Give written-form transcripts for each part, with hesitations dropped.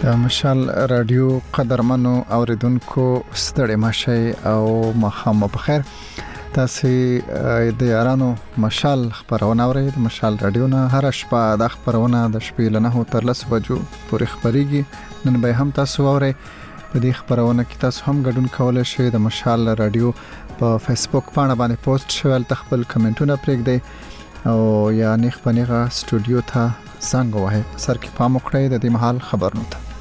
د مشال رادیو قدرمنو اوریدونکو ستړي مشي او مخام بخیر. تاسو د یارانو مشال خبرونه اورئ. د مشال رادیو نه هر شپه د خبرونه د شپې له 9 تر 10 بجو پورې خبريږي. نن به هم تاسو اورئ. په دې خبرونه کې تاسو هم ګډون کولای شئ. د مشال رادیو په فیسبوک باندې پوسټ شول، تخپل کمنټونه پرېږدئ او یا نیخ پنیغه سټوډیو ته څنګه وای سر کې پام وکړئ د دې محل خبرونه ته.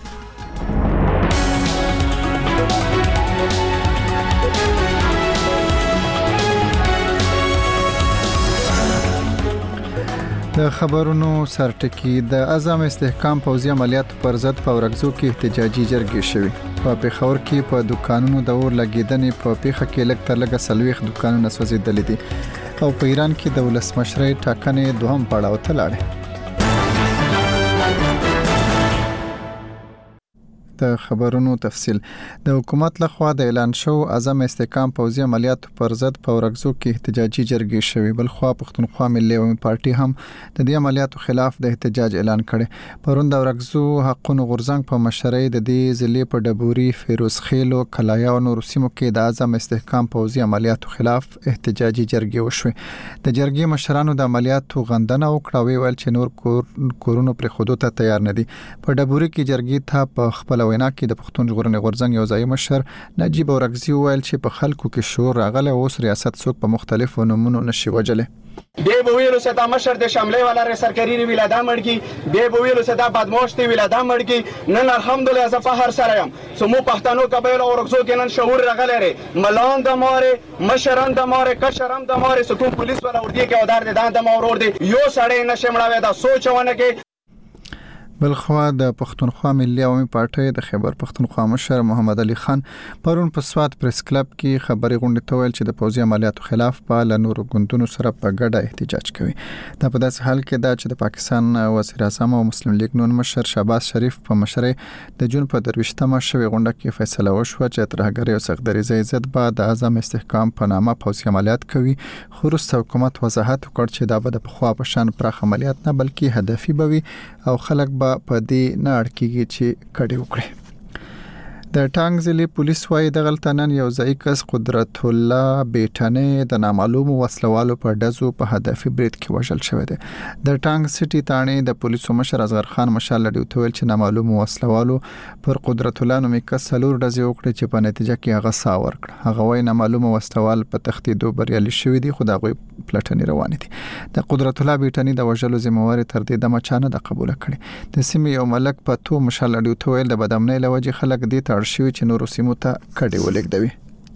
د خبرونو سرټکی د اعظم استحکام پوځي عملیات پر ضد په ورغزو کې احتجاجي جرګې شوې. په پیښور کې په دکانونو د اور لګیدنې په پیښه کې لږ تر لږه سلويخ دکانونه سوځیدل دي او په ایران کې د ولسمشرۍ ټاکنې دوهم پړاو ته لاړې. د خبرونو تفصیل. د حکومت لخوا د اعلان شو اعظم استحکام پوځي عملیات پر ضد په ورغزو کې احتجاجي جرګې شوې. بل خو پښتونخوا ملي عوامي پارټي هم د دې عملیاتو خلاف د احتجاج اعلان کړي. پرون د ورغزو حقونو غورځنګ په مشرۍ د دې ضلع په ډبوري، فیروز خیلو، کلایا او نور سیمو کې د اعظم استحکام پوځي عملیاتو خلاف احتجاجي جرګې وشوې. د جرګې مشرانو د عملیاتو غندنه وکړه او ویل چې نور کورونو پر خودو ته تیار نه دي. په ډبوري کې جرګې ته په خپل وینا کې د پښتون ژغورنې غورځنګ یو ځای مشر نجیب اورغزي ویل چې په خلکو کې شور راغله اوس ریاست څوک په مختلفو نمونو نشي وجلې. بے بویلو سے دا مشر د شملې والا سرکاري ویلادا مړکی، بے بویلو سے دا بدمعاش دی ویلادا مړکی. نن الحمدلله ز فخر سره يم سمو پښتنو قبایل اورغزو کې نن شعور راغله لري. ملان د ماره، مشران د ماره، کشران د ماره، سکون پولیس والا ور دي کې اودار دي د مور دي یو سړی نشه مړاوي دا سوچونه کې. بلخوا د پښتونخوا ملي عوامي پارټي د خیبر پښتونخوا مشر محمد علي خان پرون په سوات پریس کلب کې خبري غونډه تویل چې د پوځي عملیاتو خلاف په لنورو ګوندونو سره په ګډه احتجاج کوي. دا په داسې حال کې دا چې د پاکستان وزیر اعظم او مسلم لیگ نون مشر شهباز شریف په مشرۍ د جون په 23مه شوې غونډه کې فیصله وشوه چې ترهګری او سختدریزه عزت به د اعظم استحکام په نامه پوځي عملیات کوي. خو وروسته حکومت وضاحت وکړ چې دا به د پخوا په شان پراخ عملیات نه بلکې هدفي بوي او خلک به په دې نه اړکیږي چې کډې وکړي. د ټانګ ضلع پولیس وايي د غلطنن یو ځای کس قدرت الله بیٹنه د نامعلوم وسلوالو په ډزو په هدفي برید کې وژل شوی دی. د ټانګ سټي تانې د پولیسو مشر اصغر خان مشال لډیو تویل چې نامعلوم وسلوالو پر قدرت الله نومي کس سلور ډزې وکړي چې په نتیجه کې هغه سا ورکړ. هغه وايي نامعلوم وسلوال په تختیدو بریالي شوی دی خو دا غوي پلټنې روانې دي. د قدرت الله بیٹنه د وژلو ذمہوار تر دې د مچانه د قبول کړي. د سیمې یو ملک په تو مشال لډیو تویل د بدامنۍ لوجه خلک دي شوی چې نور سیمو ته کډې ولګدوي.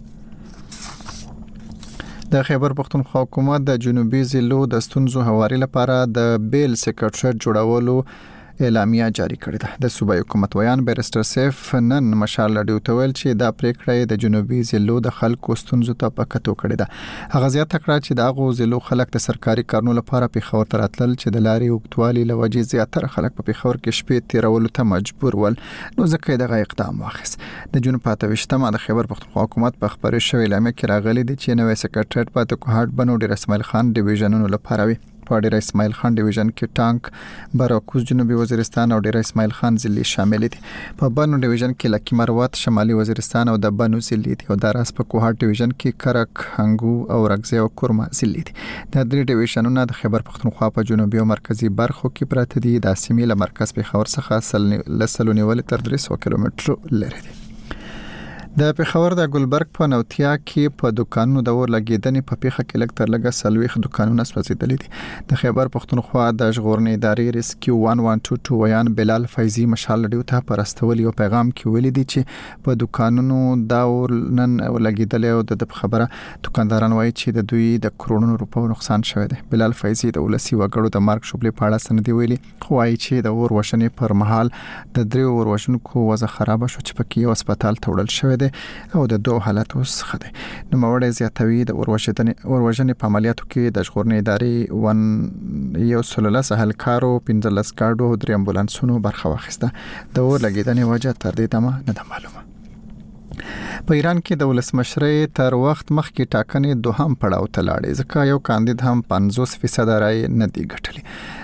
د خیبر پښتونخوا حکومت د جنوبي ضلعو د ستونزو هواري لپاره د بیل سیکریټریټ جوړولو اعلامیه جاری کړې ده. د صوبایي حکومت ویان بیرستر سیف نن مشال لډیو تویل چې دا پریکړه د جنوبي ضلعو د خلکو ستونزو ته پکتو کړې ده. هغه زیاته کړه چې د هغو ضلعو خلک د سرکاري کارونو لپاره پیښور ته راتلل چې د لارې اوږدوالي له وجې زیاتره خلک په پیښور کې شپې تیرولو ته مجبور ول، نو ځکه دغه اقدام واخیست. د جون په 28مه د خیبر پښتونخوا حکومت په خبري شوې اعلامیه کې راغلي دي چې نوې سیکریټریټ په کوهاټ بنو ډیر اسماعیل خان ډیویژنونو لپاره وي. په ډیر اسماعیل خان ډیویژن کې ټانک، براکوز جنوبي وزیرستان او ډیر اسماعیل خان ضلع شامل دي. په بنو ډیویژن کې لکی مروت شمالي وزیرستان او د بنو ضلع دي او د راس په کوهاټ ډیویژن کې کرک، هنګو او رغزي او کورما ضلع دي. د درې ډیویژنونو د خیبر پښتونخوا په جنوبي او مرکزی برخو کې پراته دي. د سیمې له مرکز پیښور څخه لسلو نیول تر 300 کیلومترو لري دي. د پیښور د ګلبرګ په نوتیا کې په دکانونو د اور لګیدنې په پیښه کې لږ تر لږه سلويخ دکانونه سوځیدل دي. د خیبر پښتونخوا د ژغورنې ادارې ریسکیو 1122 ویان بلال فیضی مشال لډیو ته پرستول یو پیغام کې ویلي دي چې په دکانونو دا اور نن لګیدل او د خبره دکانداران وایي چې د دوی د کرونو روپو نقصان شوی دی. بلال فیضی د ولسی وګړو د مارک شوبلې په اړه سندې ویلي خو وایي چې د اور وشنې پر مهال د درې اور وشونکو وضع خراب شو چې پکې یو هسپتال ته وړل شوی دی او د دوه حالت اوس خده. نو موړې زیاتوي د اوروژنې په عملیاتو کې د ژغورنې ادارې یو سلوله سهل کارو 15 کارډو او 3 امبولانسونو برخه واخیسته. د اور لګیدنې وجه تر دې دمه نه معلومه. په ایران کې د ولسمشرۍ تر وخت مخکې ټاکنې دوهم پړاو ته لاړې ځکه یو کاندید هم 50% رای نه دی ګټلې.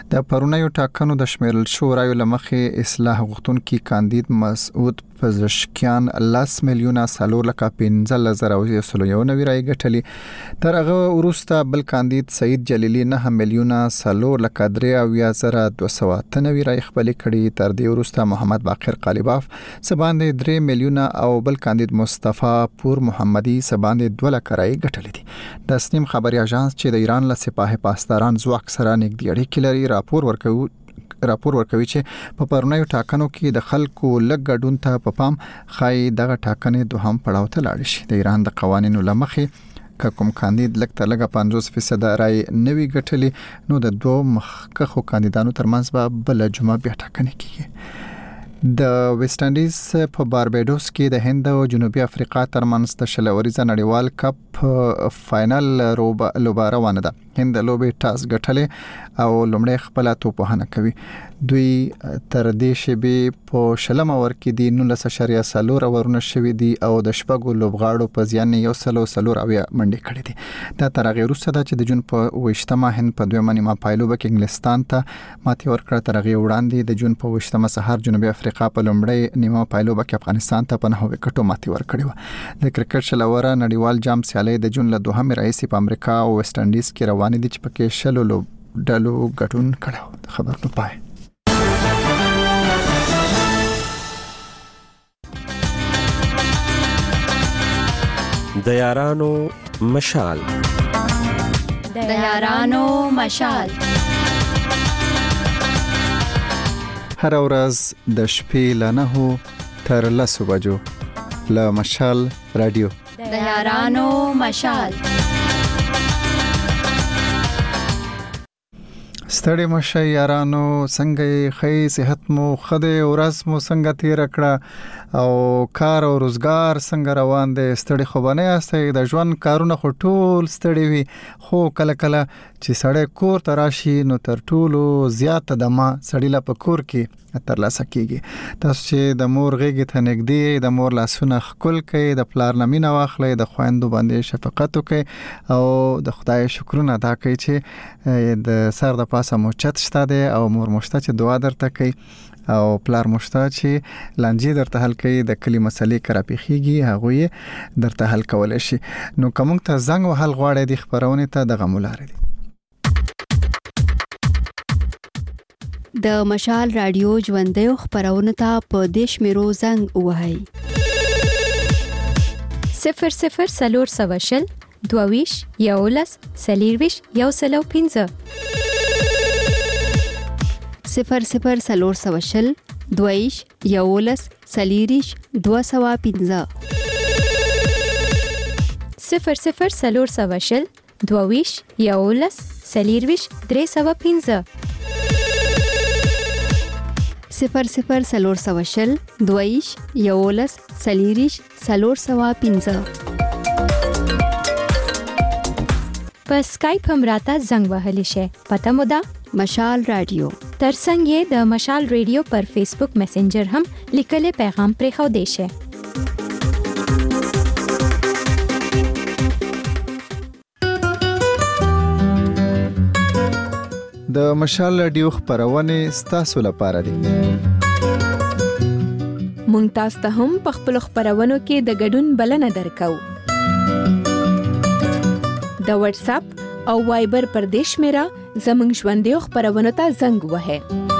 د پرونیو ټاکنو د شمیرل شو رایو لمخې اصلاح غوښتونکي کاندید مسعود پزشکیان 10 میلیونه 4,15,191 رای ګټلې. تر هغه وروسته بل کاندید سعید جلیلی 9 میلیونه 4,93,298 رای خپل کړي. تر دې وروسته محمد باقر قالیباف سباندې 3 میلیونه او بل کاندید مصطفی پور محمدي سباندې 2 لک رای ګټلې دي. د سنیم خبري اژانس چې د ایران له سپاه پاسداران ځواک سره نږدې اړیکې لري راپور ورکوي چې په پرونیو ټاکنو کې د خلکو لږ ګډون ته په پام خای دغه ټاکنې دوهم پړاو ته لاړ شي. د ایران د قوانینو لمخې کوم کاندید لږ تر لږه 50% رای نوي ګټلې نو د دوه مخکښو کاندیدانو ترمنځ به بل جمعه بیا ټاکنې کیږي. د ویسټ انډیز په بارباډوس کې د هند او جنوبي افریقا ترمنځ د شلوريزه نړیوال کپ فائنل لوبه روانه ده. هند لوبې ټاس ګټلې او لومړی خپل توپوهنه کوي. دوی تر دې شبي په شلم اور کې دي 19.4 اورونه شوي دي او د شپږو لوبغاړو په ځان 104 منډې کړې دي. دا تر هغه وروسته ده چې د جون په 28مه هند په دویمه نیمه پایلوبه کې انګلستان ته ماتې ورکړه. تر هغه وړاندې د جون په 28مه سهار جنوبي افریقا په لومړی نیمه پایلوبه کې افغانستان ته په 9 وکټو ماتې ورکړه. د کرکټ شلوره نړیوال جام سیالي د جون له 2 رئیس په امریکا او ویسټ انډیز کې روان دي چې پکې شلو ډلو ګټون کړو. خبر نو پای. د یارانو مشال هر ورځ د شپې له 9 تر 10 بجو له مشال رادیو د یارانو مشال. ستړي مشه یارانو، څنګه خې صحت مو خده ورځ مو څنګه تیر کړه او کار او روزګار څنګه روان دي؟ ستړي خو باندې استه د ژوند کارونه خو ټول ستړي وي، خو کله کله چې سړی کور ته راشي نو تر ټولو زیاته دمه سړی لا په کور کې تر لاسه کیږي. تاسو چې د مور غېږ ته نږدې د مور لاسونه خپل کوي، د پلار نمینه واخلې، د خويندو باندې شفقت وکړي او د خدای شکرونه ادا کړئ چې د سر د پاسه موچت شته دی او مور مشته چې دعا درته کوي او پلار مشته چې لانجې درته حل کوي، د کلی مسلې کرا پیخيږي هغه درته حل کول شي. نو کوم ته زنګ وهل غواړي د خبرونه ته د غمولار دي. د مشال رادیو ژوندې خبرونه ته په دیش میرو زنګ وهاي 00 22 یولس سلیرویش یو سلو 15 00 22 یولس سلیریش 215 00 22 یولس سلیرویش 315 00 22 یولس سلیریش 315 په اسکایپ هم راته زنګ وهلی شي. پته مو ده مشال رادیو. ترڅنګ یې د مشال رادیو پر فیسبوک میسنجر هم لیکلي پیغام پرې خو دی شي. د مشال رادیو خبرونه ستاسو لپاره دي. مونږ تاسو ته هم په خپل خبرونو کې د ګډون بلنه درکو. د واتس اپ او وایبر پر دیش میرا زمنګ ژوندې خبرونه ته زنګ وهه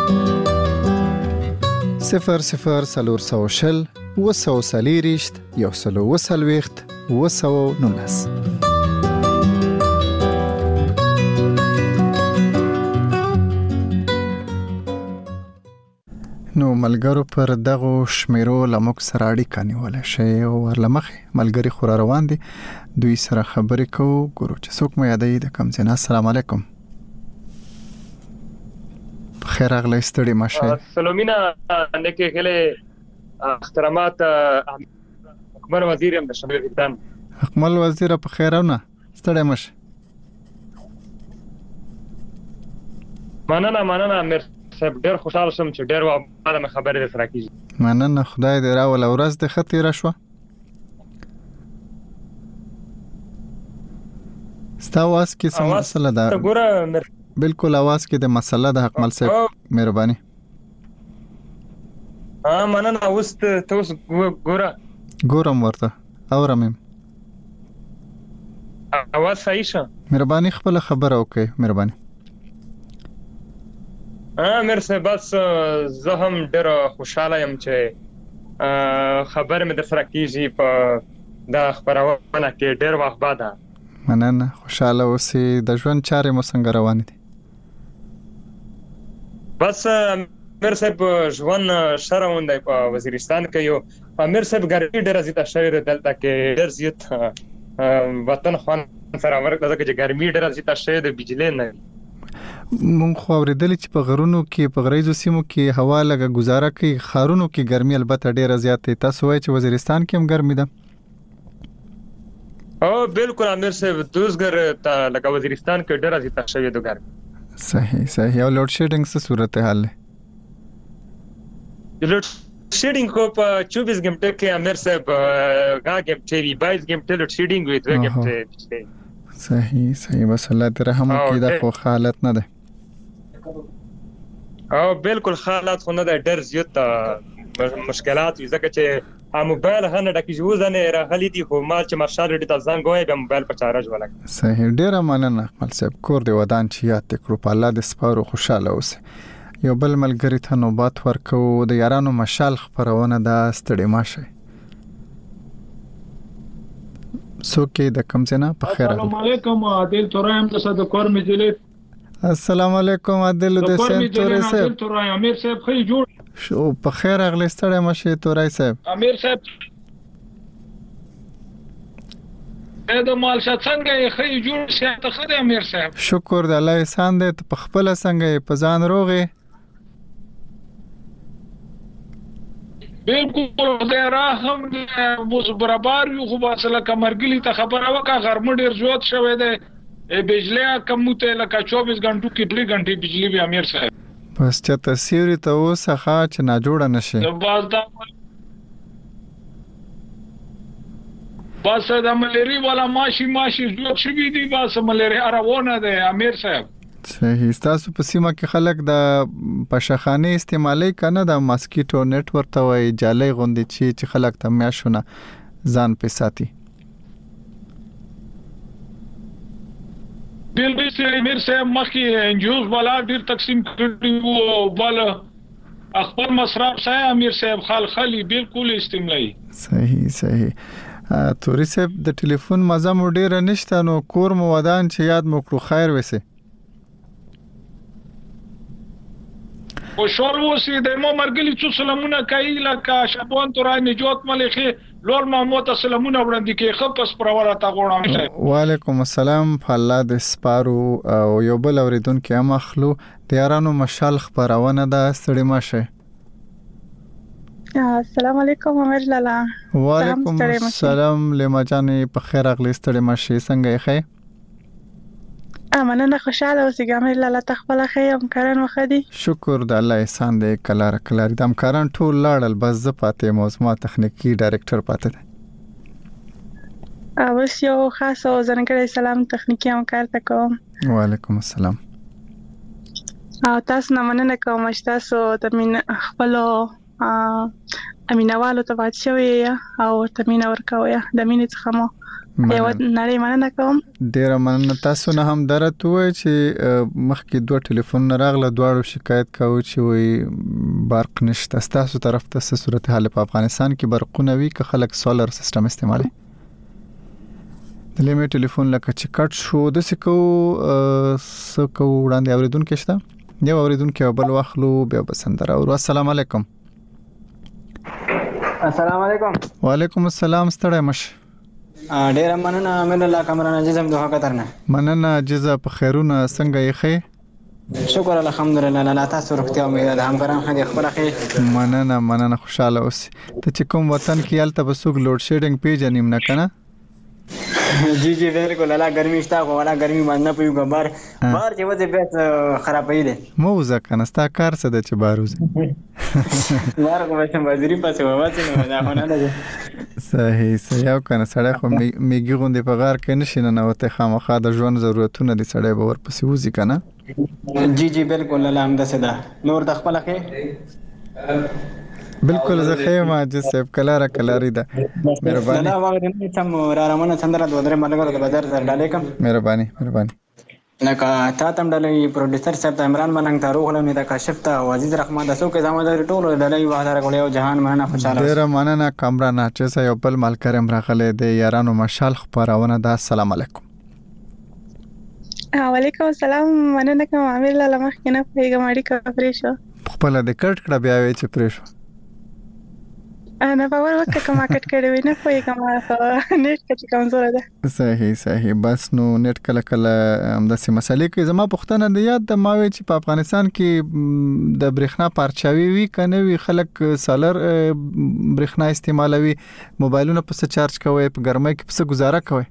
00 وسوسلیریشت یو سلو وسلويخت وسو نونس. نو ملګرو پر دغه شمیرو لمک سره اړیکه نیول شي او ورلمخه ملګری خور روان دي دوی سره خبرې کوو. ګورو چې څوک مې یادې د کم څنګه. السلام علیکم. خیر اغلی ستړي ماشه. سلامونه نکه کله احترامات اکبر وزیر هم د شمال وطن. اکمل وزیر په خیرونه ستړي ماشه. مننه مر صاحب ډېر خوشاله شوم چې ډېر وړاندې خبرې سره کیږي. مننه خدای دې راول ورځ د خطي راشوه. ستاواس کې څه مسله ده؟ ګوره بالکل आवाज کې د مسله د حکمل صاحب مهرباني مننه. اوس ته اوس ګورم ورته اورم اواز صحیح شه. مهرباني خپل خبره وکړئ مهرباني. امیر صاحب بس زه هم ډېر خوشاله یم چې خبر مې د سره کیږي په د خبرونه کې ډېر وخت بعد. مننه. خوشاله اوسئ. د ژوند چارې مو څنګه روانې دي؟ بس امیر صاحب ژوند ښه روان دی په وزیرستان کې. یو امیر صاحب ګرمي ډېره زیاته شوې ده دلته کې. ډېر زیات وطن خوان سره ورته ده چې ګرمي ډېره زیاته شوې ده، بجلی نه وي. مونږ خو اورېدلې چې په غرونو کې په غریزو سیمو کې هوا لږه گزاره کوي، ښارونو کې ګرمي البته ډېره زیاته. تاسو وایئ چې وزیرستان کې هم ګرمي ده؟ او بالکل امیر صاحب دوزګر ته لکه وزیرستان کې ډېره زیاته شوې ده ګرمي. صحیح صحیح. او لوډ شیډینګ څه صورتحال دی؟ لوډ شیډینګ کو په 24 غنټه کې امیر صاحب غا غنټه وی 22 غنټه لوډ شیډینګ وي 2 غنټه. صحیح صحیح. بس الله دې رحم وکړي. دا خو حالت نه ده. او بالکل حالات خو نه ده، ډېر زیات مشکلات وي ځکه چې موبایل هنه ډکه جوزنه راغلي دي. خو ما چې مارشال ډې ته ځان غوي به موبایل په چارج ولګ. صحیح. ډېر مننه خپل صاحب. کور دی ودان چې یاد کړو. په الله دې سپارو خوشاله اوسه. یو بل ملګری ته نوبات ورکو. د یارانو مشال خبرونه دا ستړي ماشه. سوکې د کم څه نه په خیر. السلام علیکم. عادل تورایم د صدقور مجلس. السلام علیکم عادل د سنت تورای صاحب. عادل تورایم امیر صاحب خې جوړ شو په خیر اغلی ستړي ماشه تورای صاحب. امیر صاحب د مال څنګه خې جوړ شه ته خې امیر صاحب. شکر د الله احسان دې په خپل څنګه په ځان روغې. بالکل خدای رحم دې مو برابر یو. خو باسله کمرګلی ته خبره وکړه غرمه ډیر زیات شوه ده. بجلی کمته لکه 24 غنټو کې 3 غنټې بجلی به امیر صاحب. بس چې تصویر ته وسخه چې نه جوړ نشي. بس د مليري والا ماشي زیات شوی دی. بس مليري روانه ده امیر صاحب. صحیح. تاسو په سیمه کې خلک د پشخانه استعمالي کنه د ماسکیټو نت ورته وای جالي غوندي چې خلک ته میاشونه ځان په ساتي. بالکل امیر صاحب مخکې انجوز والا ډیر تقسیم کړی وو بل خپل مصرف صاحب امیر صاحب خالي بالکل استعمالي. صحیح صحیح. توري صاحب د ټلیفون مزه مو ډیر نشته نو کور مو ودان چې یاد مو کړو خیر وسه. او شور وسی د مو مرګلی څو سلامونه کوي لکه شبوان تورای نجات ملخي لول محمود سلامونه وړاندې کې خپس پرواله تا غوړم. وعلیکم السلام. الله دې سپارو. او یو بل اوریدونکو هم اخلو. د یارانو مشال خبرونه دا ستړي ماشه. السلام علیکم امیر لالا. وعلیکم السلام لما جانې په خیر اغلی ستړي ماشه. څنګه یې خې؟ مننه. خوشاله اوسئ امیر لالا. تخپل خې همکاران وخدي. شکر د الله احسان دې کلار د همکاران ټول لاړل. بس زه پاتې موضوع تخنیکی ډایرکټر پاتې ده. اوس یو خاص او ځانګړی سلام تخنیکی همکار ته کوم. وعلیکم السلام. تاسو نه مننه کوم چې تاسو د خپل امینوالو ته پات شوی او تمینه ورکوي. د مینې څخه مو یو نړۍ مننه کوم. ډیر مننه. تاسو نه هم درته وای چې مخکې 2 ټلیفون راغله دواړو شکایت کاوه چې وای برق نشته. تاسو طرف ته څه صورتحال په افغانستان کې برقونه وی که خلک سولر سیستم استعمالي؟ دلته مې ټلیفون لکه چې کټ شو د سکو وړاندې اوریدونکو شته. یو اوریدونکو بل واخلو بیا بسندره. او السلام علیکم. السلام علیکم. وعلیکم السلام. ستړی مش. ډیر مننه امیر الله کمران عزیزم دوه کترنه. مننه عزیزه په خیرونه څنګه یې خې؟ شکر الحمدلله. لا تاسو روغتیا امید ده همکاران خدای خپل خې. مننه خوشاله اوسې. ته چې کوم وطن کې یالته بسوک لوډ شیډینګ پیجنیم نه کنه؟ جی بالکل. لا ګرمي شته خو ولا ګرمي باندې په یو غبار بار چې وځي به خرابې دي. مو ځکه نستا کار څه د چې باروز مار کوم چې وزیري پاسه وځي نو دا نه ده. صحیح یو کنه سړی خو میګي غوندې په غار کې نشي نه وته خامخا د ژوند ضرورتونه دي سړی به ورپسې وځي کنه. جی جی بالکل لاله همداسې ده. نور د خپله ښې؟ بالکل زه ښه یم عاجز صاحب، کلاري ده. مهرباني لاله واغې نه سم را روانه سندره د درې ملګرو د بازار سره ډالۍ کړم. مهرباني لکه تا ته هم ډالۍ، پروډوسر صاحب ته، عمران ملنګ ته، روح علمي ته، کاشف ته او عزیز رحمان ته، څوک یې زما د ټولو ډالۍ وهداره کړی او جهان مننه خوشحاله اوسئ. ډېره مننه کامران عاجز یو بل ملګری هم راغلی د یارانو مشال خپرونه ده. السلام علیکم. وعلیکم السلام. مننه کوم عامل لاله مخکې نه پوهېږم اړیکه پرې شوه. خپله دې کټ کړه بیا وایې چې پرې شوه. نه باور وکړه که ما کټ کړی وي نه پوهېږم نیټ که چې کمزوره ده. صحیح بس نو نیټ کله همداسې مسلې کوي. زما پوښتنه د یاد د ما وی چې په افغانستان کې د برېښنا پارچاوي وي که نه وي، خلک سالر برېښنا استعمالوي، موبایلونه په څه چارج کوي، په ګرمۍ کې په څه گزاره کوي؟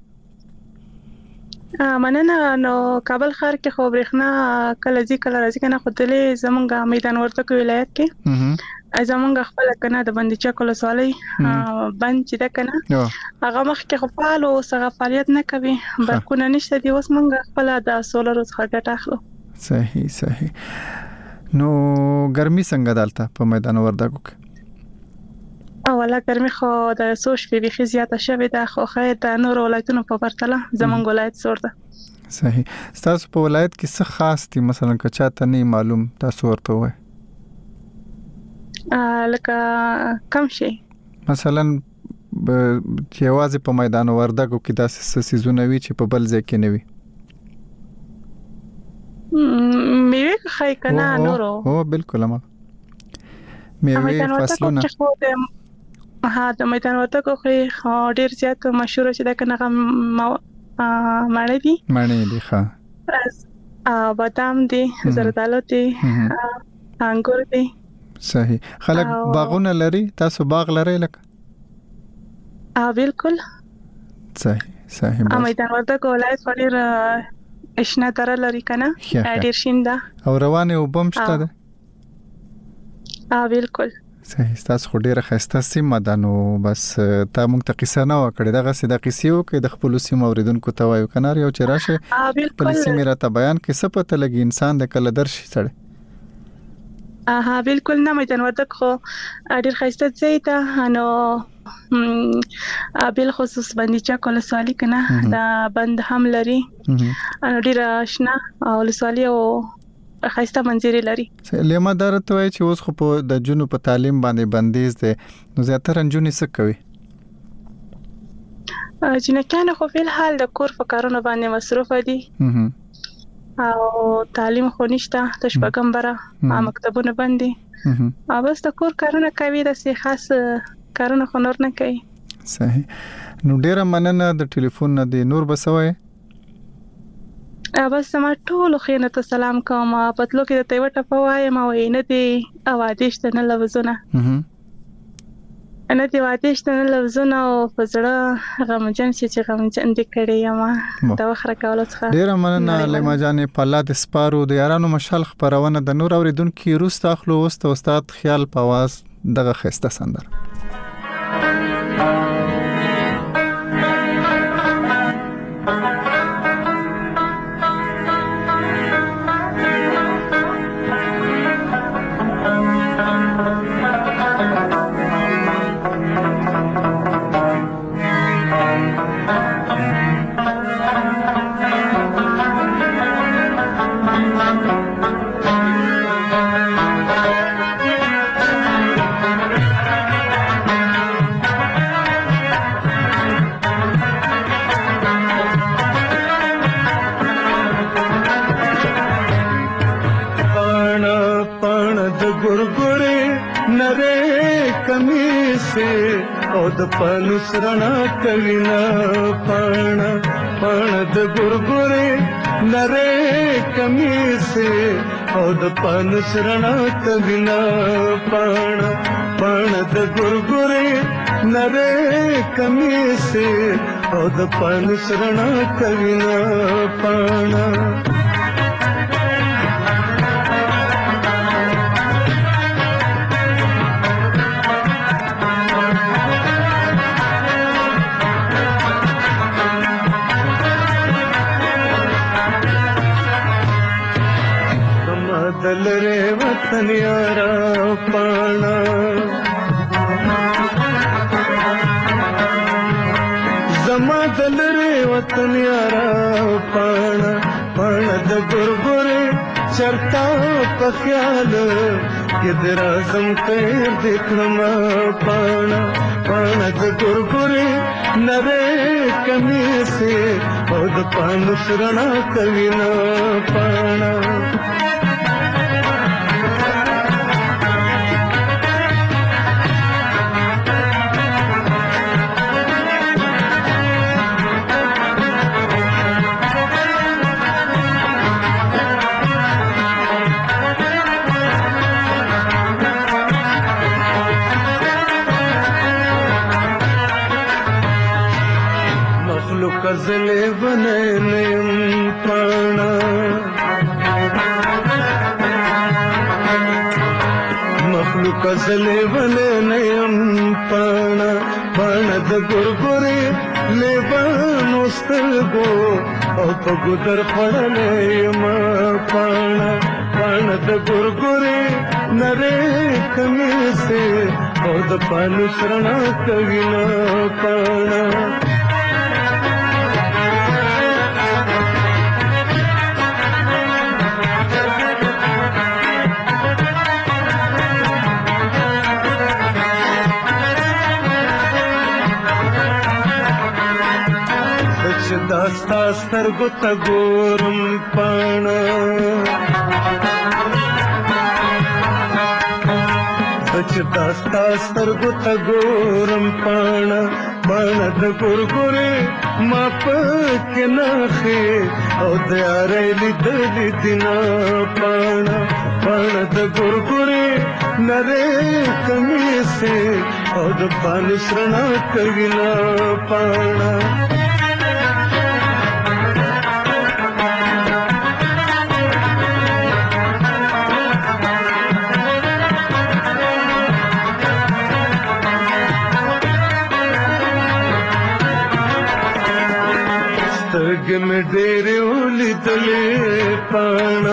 مننه. نو کابل ښار کې خو برېښنا کله ځي کله راځي کنه، خو دلې زمونږ میدان وردګو ولایت کې زمونږ خپل کنه د بندیچک ولسوالۍ بند چې ده کنه هغه مخکې خو فعال او څنګه فعالیت نه کوي، برقونه نشته دي. اوس مونږ خپل د سولر څخه ګټه اخلو. صحیح. نو ګرمي څنګه دالته په میدان وردګو کې؟ اوله ګرمي خو د سوش په بيخي زیاته شوې ده، خو خیر د نور ولایتونو په پرتله زمونږ ولایت سور ده. صحیح. تاسو په ولایت کې څه خاص دي مثلا که چاته نه معلوم تاسو ورته وای؟ لکه کم شي مثلا چې یوازې په میدان وردګو کې داسې څه سيزونه وي چې په بل ځای کې نه وي؟ میوه خای کنه نورو. بالکل ما میوه فصلونه د میدان وردګو خو ډیر زیات مشهور چې دا کنه مڼې دي ښه، بادام دي، زردالو دي، انګور دي. صحیح. خلک باغونه لري؟ تاسو باغ لرئ لکه؟ بالکل. صحیح. میدان وردګو ولایت ډیر اشنا دره لري کنه، ډیر شین ده او روانه وبم شته ده. بالکل. صحیح. تاسو خو ډیره خسته سیمه ده، نو بس تا موږ ته قصه نه وکړې، دغه سیده قصې وکړې د خپل سیمه اوریدونکو ته وایو کنه یو چې راشه خپل سیمه راته بیان کې څه پته لګي انسان د کله درشي سره. بالکل. نه میدان وردګ خو ډیر خسته ځای ده، نو بل خصوص بندیچک ولسوالۍ کنه دا بند هم لري، ډیر آشنا ولسوالۍ او خسته منظرې لري. لیما درته وای چې اوس خو په د جنو په تعلیم باندې بندیز دي، نو زیاتره نجونې څه کوي؟ جنکانه خو په حال د کور په کارونو باندې مصروف دي او تعلیم خو نشته، د شپږم بره مکتبونه بند دي او بس د کور کارونه کوي، د سي خاص کارونه خو نور نه کوي. صحیح. نو ډیره مننه د ټلیفون نه دی. نور بسوي بس ما ټول خینه ته سلام کوم، پتلو کې د تیوټه په وایم او نه دی اوادش ته نه لوزونه انا دی وادش ته نه لوزونه او فزړه غمجن چې غمجن دي کړي ما دا وخره کول څه. ډیره مننه لیما جانې په الله د سپارو د یارانو مشال خبرونه د نور اوریدونکو روست اخلو. واست استاد خیال پواز دغه خسته سندر. د پانوس رڼا کوي نه پاڼه پاڼه د ګورګورې نری کمیسه او د پانوس رڼا کوي نه پاڼه پاڼه د ګورګورې نری کمیسه او د پانوس رڼا کوي نه پاڼه. دلره وطن یارا پانا زما دلره وطن یارا پانا پانا د ګورګورې چرتا په خیال کې درازم تیر دکھم پانا پانا د ګورګورې نره کمی سے او د پانو سرنا کوي نه پانا कजले बने नयम पाना मखलूक कजले बने नयम पाना पाना द गुरगुरे लेबानो स्तरगो औ प गुदर पड़ले मा पाना पाना द गुरगुरे नरे कमी से औ द पानु शरणा कविना पाना दास्ता स्तरगु तगोरम पाना सच दास्ता स्तरगु तगोरम पाना पाना द गुरगुरे माप के नाखे औ दयारे लिदली दिना पाना पाना द गुरगुरे नरे कमी से औ द पानी शरणा कविना पाना में डेरे उली दले पाना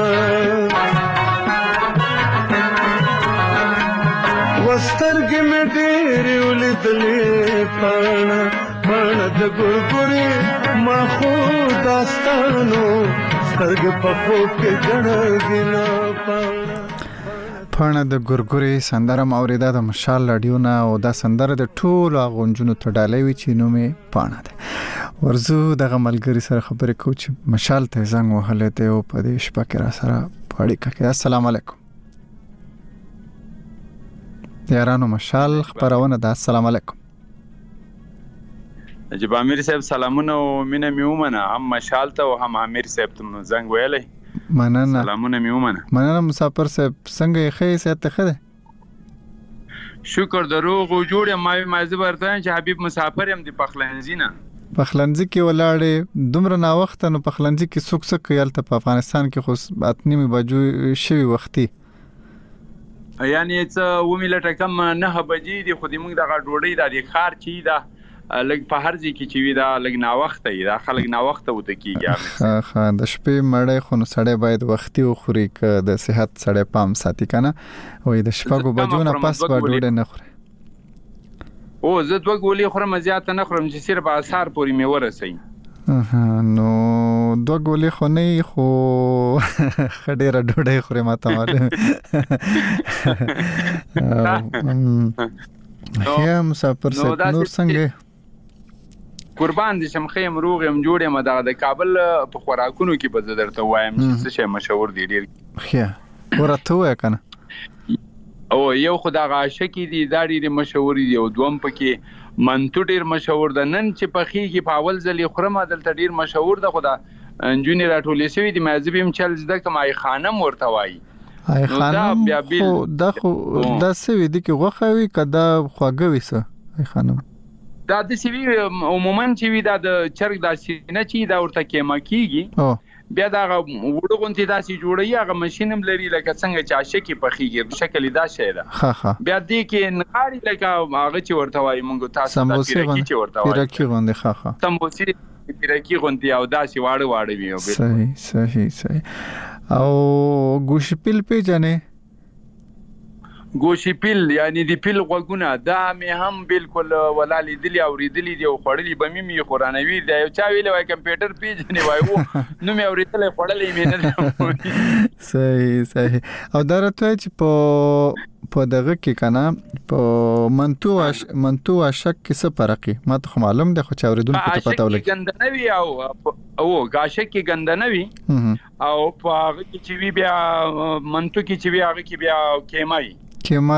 वस्तर्ग में डेरे उली दले पाना पाना द गुरगुरे मा खो दास्तानो स्तर्ग पखो के गणगिना पाना پاڼه د ګورګورې سندره اوریدا د مشال رادیو نه او دا سندره د ټولو غونجونو ته ډالۍ وی چې نومې پاڼه ده ورزو دغه ملګری سره خبرې کوم چې مشال ته زنګ وهله ته او په دې شپه کې را سره پاړی کړه السلام علیکم یارانو مشال خبرونه ده السلام علیکم جب امیر صاحب سلامونه او مینه میومنه هم مشال ته او هم امیر صاحب ته زنګ ویلې مننه سلامونه میومنه مننه مسافر صاحب څنګه یې خې سات خده شکر دروغ او جوړه ما زبرته چې حبیب مسافر هم دی پخلنځي نه پخلنځي کې ولاړې دومره نا وخت نو پخلنځي کې سوک سک یالته په افغانستان کې خو اتنی بجو شوی وختي یعنی څه ومیله ټکم 9 بجې دی خو دې موږ دغه ډوډۍ د خار چی دا لګ په هر ځای کې چې وی دا لګ نا وخت دی دا خلک نا وخت وته کیږي ها د شپې مړې خو نو سړی باید وختي وخوري ک د صحت سړی پام ساتي کنه وې د شپږو بجو نه پس به ډوډۍ نه خوري او زه دوه ګولې خورم زیات نه خورم چې صرف اثر پوری مې ورسې نو دوه ګولې خو نه خو خډېره ډوډۍ خوري ماته معلوم یا مسافر صاحب نور څنګه قربان دي شم خیم روغ يم جوړم د کابل په خوراکونو کې به درته وایم چې څه مشهور دي ډیر خیا ورته وای کنه او یو خدای عاشقی دي دا ډیر مشهور دي او دوم پکې منتو ډیر مشهور ده نن چې پخېږي په اول ځلې خورم دلته ډیر مشهور ده خدا انجونی راټولې شوی دي مازبیم چل زده کمای خانم ورته وای آی خانم خو دا سوي دي کې غوخه وي کدا خواږه وسه آی خانم دا د سی وی عموما چې وی دا د چرګ د سینې چې دا ورته کېما کیږي بیا دا وړوغونتی داسې جوړي هغه ماشینم لري لکه څنګه چې عاشقي پخېږي شکل دا شی ده بیا دې کې نغاري لکه هغه چې ورته وای مونږ تاسو د پیرکی چې ورته وای پیرکی غوندي سمبوسي پیرکی غوندي او داسې واړه وي صحیح او ګوشپیل پیژنې؟ ګوشپیل یعنی د پیل غوګونه دا مې هم بالکل ولا لیدلی او ریدلی دی او خړلې به مې خورانوي دی یو چا ویل وای کمپیوټر پیژنې وای وو نو مې اوریدل خړلې مې نه صحیح او درته چې په دغه کې کنه په منتو اشک کې څه فرقي ما ته معلوم ده خو چا اوریدونکو ته پته ولګي ګندنوي او غاشه کې ګندنوي او په هغه کې چې بیا منتو کې چې بیا هغه کې بیا کېمای کېما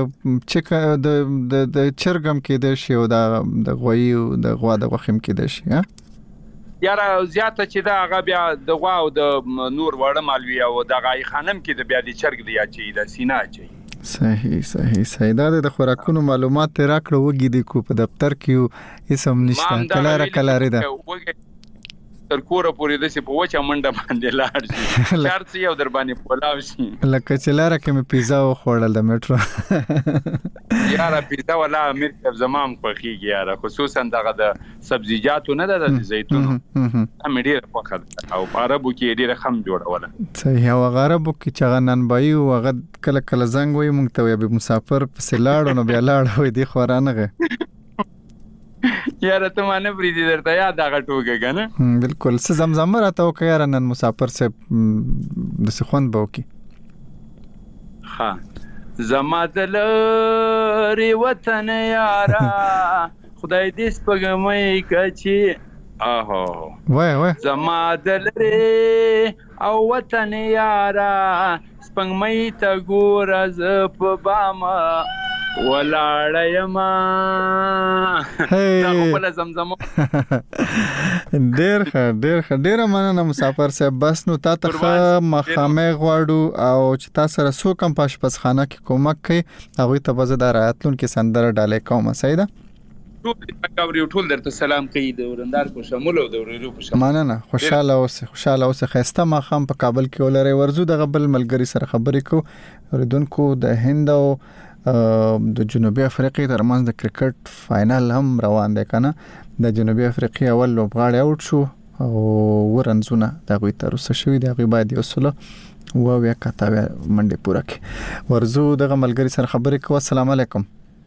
د چرګم کې د شی او د غوي د غوا د غوخم کې د شي ها یاره زیاته چې دا هغه بیا د غوا او د نور وړه مالوي او د غای خانم کې د بیا د چرګ دی چې د سینا چې صحیح دا د خوراکونو معلومات راکړو وګي د کو په دفتر کې اسم نشته کلاره ده تر کوره پورې د سی په وچه منډه باندې لاړ شي چارڅ یو در باندې پولاو شي لکه چې لاره کې مې پیزا وخوړل د میټرو یاره پیزا ولا امیر زمام خوخیږي یاره خصوصا دغه د سبزیجاتو نه د زیتون هم ډیر خوخه او عربو کې ډیر خم جوړوله صحیح او عربو کې چې نن بای او هغه کله زنګ وي مونږ ته به مسافر په سلاړو نو بیا لاړ وي دی خورانغه یاره ته مانه بریدي درته یاد هغه ټوګه کنه بالکل څه زمزمه راته او که یاره نن مسافر سه د سخون به وکي ها زما دلری وطن یارا خدای دې سپګمې کچي اهو وای زما دلری او وطن یارا سپګمې ته ګور از په باما ولاړیما دا خپل زمزمه ډیر مننه مسافر صاحب بس نو تا ته مخامه غواړو او چې تاسو سره سو کم پاشپسخانه کې کومک کوي هغه ته بزدار راتلون کې سندره ډالې کوم سیدا ټول درته سلام کوي د ورندار کو شمول او د ورورو په شمول مننه خوشاله اوسه خسته ما خام په کابل کې ولري ورزو د غبل ملګری سره خبرې کو اوریدونکو د هند او د جنوبي افریقې ترمنځ د کرکټ فائنل هم روان دی کنه د جنوبي افریقې اول لوبغاړی اوټ شو او ورنځونه د غوي تر اوسه شوی دی غي باید وسله و ویا کتاوی منډه پوره کی ورزو د ملګری سره خبرې کو السلام علیکم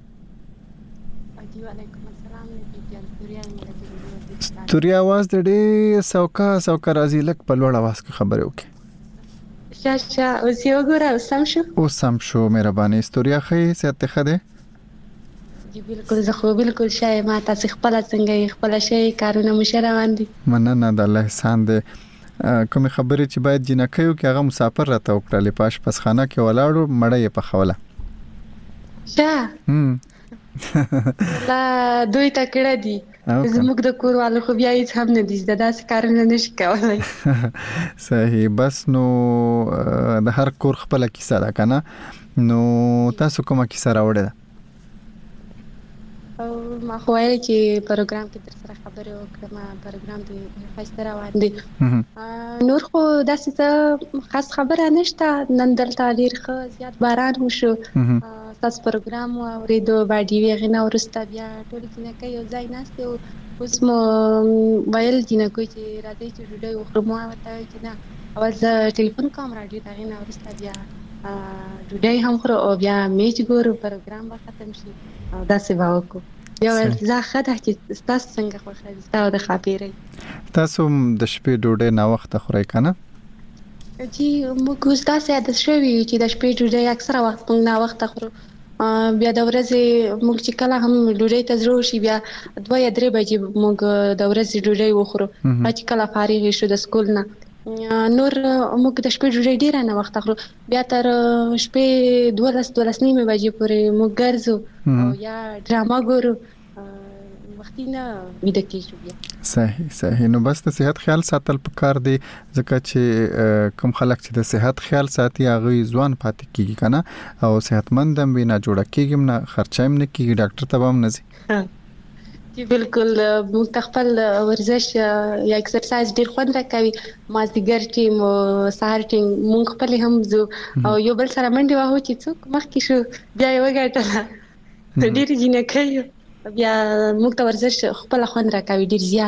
ستوري आवाज د دې سوکا راځي لک په لوړ आवाज کې خبرې وکي شاشه اوس یو ګوره اوسم شو مهرباني ستوري خې سيادت خده جی بالکل شای ما تاسو خپل څنګه خپل شي کارونه مشروان دي مننه د الله احسان دي کوم خبرې چې باید جنکیو کې هغه مسافر راته وکړل پاش پسخانه کې ولاړو مړې په خوله لا دوی تکړه دي زموږ د کوروالو خو بیا هیڅ هم نه دي داسې کارونه نشي کولای صحیح بس نو د هر کور خپل کیسه ده کنه نو تاسو کومه کیسه راوړل او ما خو وایي چې پروګرام کې تر سره خبرې وکړم پروګرام دې خاصه روان دي نور خو داسې خاص خبره نشته نن دلته ډیر ښه زیات باران وشو تاسو پروګرام اوریدو باندې ویغنه ورسته بیا ټول کې یو ځای ناشته اوس مو وایل جنکو چې راځي چې ډوډۍ وخورم وته چې نه اول ز ټلیفون کوم رادیو ته نه ورسته بیا ډوډۍ هم خورو او بیا میچ ګورو پروګرام به ختم شي او داسې واوکو یو ځا خدای چې تاسو څنګه خوښه تاسو د خاطرې تاسو د شپې ډوډۍ نا وخت خورئ کنه جی موږ اوس تاسو د شوي چې د شپې ډوډۍ اکثره وخت موږ نا وخت خورو بیا د ورځې موږ چې کله هم ډوډۍ ته ځو شي بیا 2-3 بجې موږ د ورځې ډوډۍ وخورو چې کله فارغ شو د سکول نه نور موږ د شپې ډوډۍ ډیر نه وخت خورو بیا تر شپې 12 نیمه بجې پورې موږ ګرځو او یا ډراما ګورو وختي نه ویده کیږو بیا صحیح نو بس د صحت خیال ساتل پکار دی ځکه چې کوم خلک چې د صحت خیال ساتي هغه ځوان پاتې کیږي کنه او صحتمند هم نه جوړ کیږي نه خرچایم نه کیږي ډاکټر ته هم نه ځي جی بالکل موږ خپل ورزش یا ایکسرسایز ډیر خوند راکوي مازدیګر ټیم سهار ټیم موږ خپل هم زو او یو بل سره منډه واه چې څوک مخکې شو بیا یو غټه ډیر جنکې بیا موږ ته ورزش خپل خوند راکوي ډیر زیات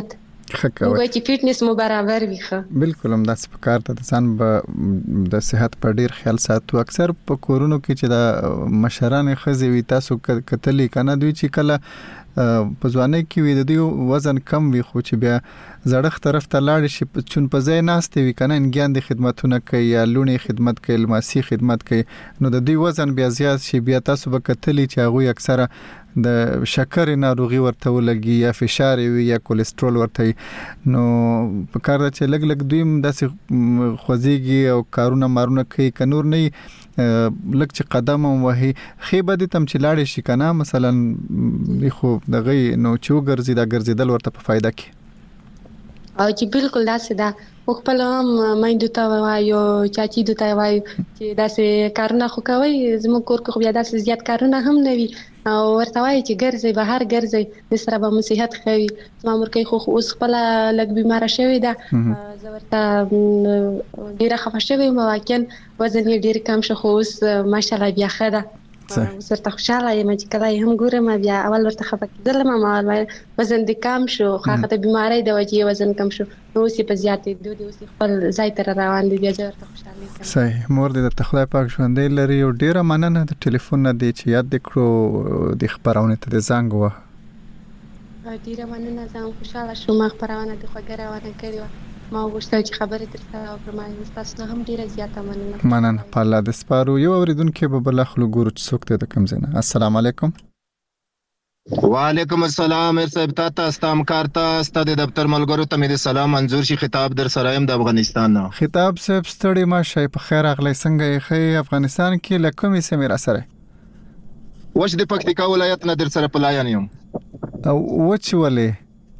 وګورئ چې فټنس مو برابر وي. بالکل هم داسې په کار ته د ځان د صحت په ډیر خیال ساتو. اکثر په کورونو کې چې د مشران خزي وي تاسو کتلې کنه دوی چې کله په ځوانۍ کې وي د دوی وزن کم وي خو چې بیا زړخ طرف ته لاړ شي چون په ځای ناشته وي کنه انګیان د خدماتونه کوي یا لونی خدمت کوي لماسي خدمت کوي نو د دوی وزن بیا زیات شي بیا تاسو به کتلې چې هغه اکثره د شکر ناروغي ورته ولګي یا فشار وي یا کولیسټرول ورته نو په کار چې لګ دوی داسې خوځيږي او کارونه مارونه کوي کنور نه لکه چې قدم وهي خيبه دي تم چې لاړ شي کنه مثلا خو دغه نو چې ګرځي دا ګرځیدل ورته په فائدہ کې او چې بالکل داسې ده خپل هم مایندو ته وایو چاچی دوی ته وایو چې داسې کارونه خو کوي زموږ کور کې خو بیا داسې زیات کارونه هم نه وي او ورته وایي چې ګرځي بهر ګرځي د سره به صحت خوي زما مورکې خو اوس خپل لګ بیمار شوی ده زه ورته ډیره خفه شوی یم واقعا وزن یې ډیر کم شو خو اوس ماشاءالله بیا ښه ده ورته خوشاله یم چې کله هم ګورم بیا اول ورته خفه کېدلم ما وزن دې کم شو هغه د بیماری د وجې وزن کم شو نو اوس په زیاتې دوی اوس خپل ځای ته روان دي بیا ورته خوشاله یم. صحیح مور دې د خدای پاک ژوندې لري او ډیره مننه د ټلیفون نه دی چې یاد کړو د خبرونه ته د زنګ وه ډیره مننه زه خوشاله شوم خبرونه د خوږه روانه کړې ما وغوښتل چې خبرې ترسره وکړم تاسو هم ډیره زیاته مننه په الله د سپارو یو اوریدونکو به بل خلک ګورو چې څوک ته د کم زنه. السلام علیکم. وعلیکم السلام صاحب تاسو استام کارتا ستاسو د دفتر ملګرو ته مې سلام منظور شي خطاب در سره يم د افغانستان نه. خطاب صاحب ستړي ما شي په خیر اغلی څنګه یې خې افغانستان کې لکمې سمې را سره وښ د پکتیکا ولایت نه در سره پلاین یم او وچ ولې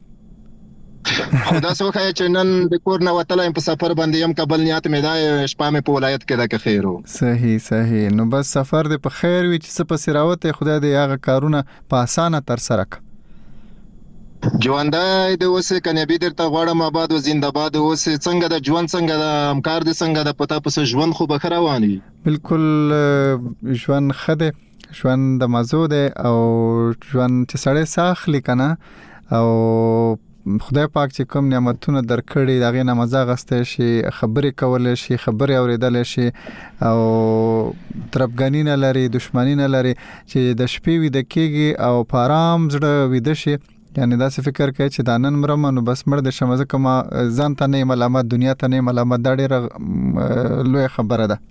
خدا سو خای چې نن د کور نه وتلم په سفر باندې يم قبل نیت مې دا شپه مې په ولایت کې دا که خیرو. صحیح نو بس سفر دې په خیر وي چې څه په سراوت خدای دې هغه کارونه په اسانه تر سره ک ژوندای د اوسه کنه به درته غواړم آباد او زنده‌باد اوسه څنګه د ژوند څنګه د امکار دې څنګه د پتا پس ژوند خو به رواني بالکل ژوند خده ژوند د مزو ده او ژوند چې سړی ساخلی کنه او خدای پاک چې کوم نعمتونه درکړي داغه نمازه غسته شي خبرې کول شي خبرې اوریدل شي او ترپګانی نه لري دښمنی نه لري چې د شپې وي د کېږي او پارام زړه وي د شي یعنی دا څه فکر کوي چې دانن مرمه نو بس مړ د شمزه کما ځان ته نه ملامت دنیا ته نه ملامت دا ډېر لوی خبره ده.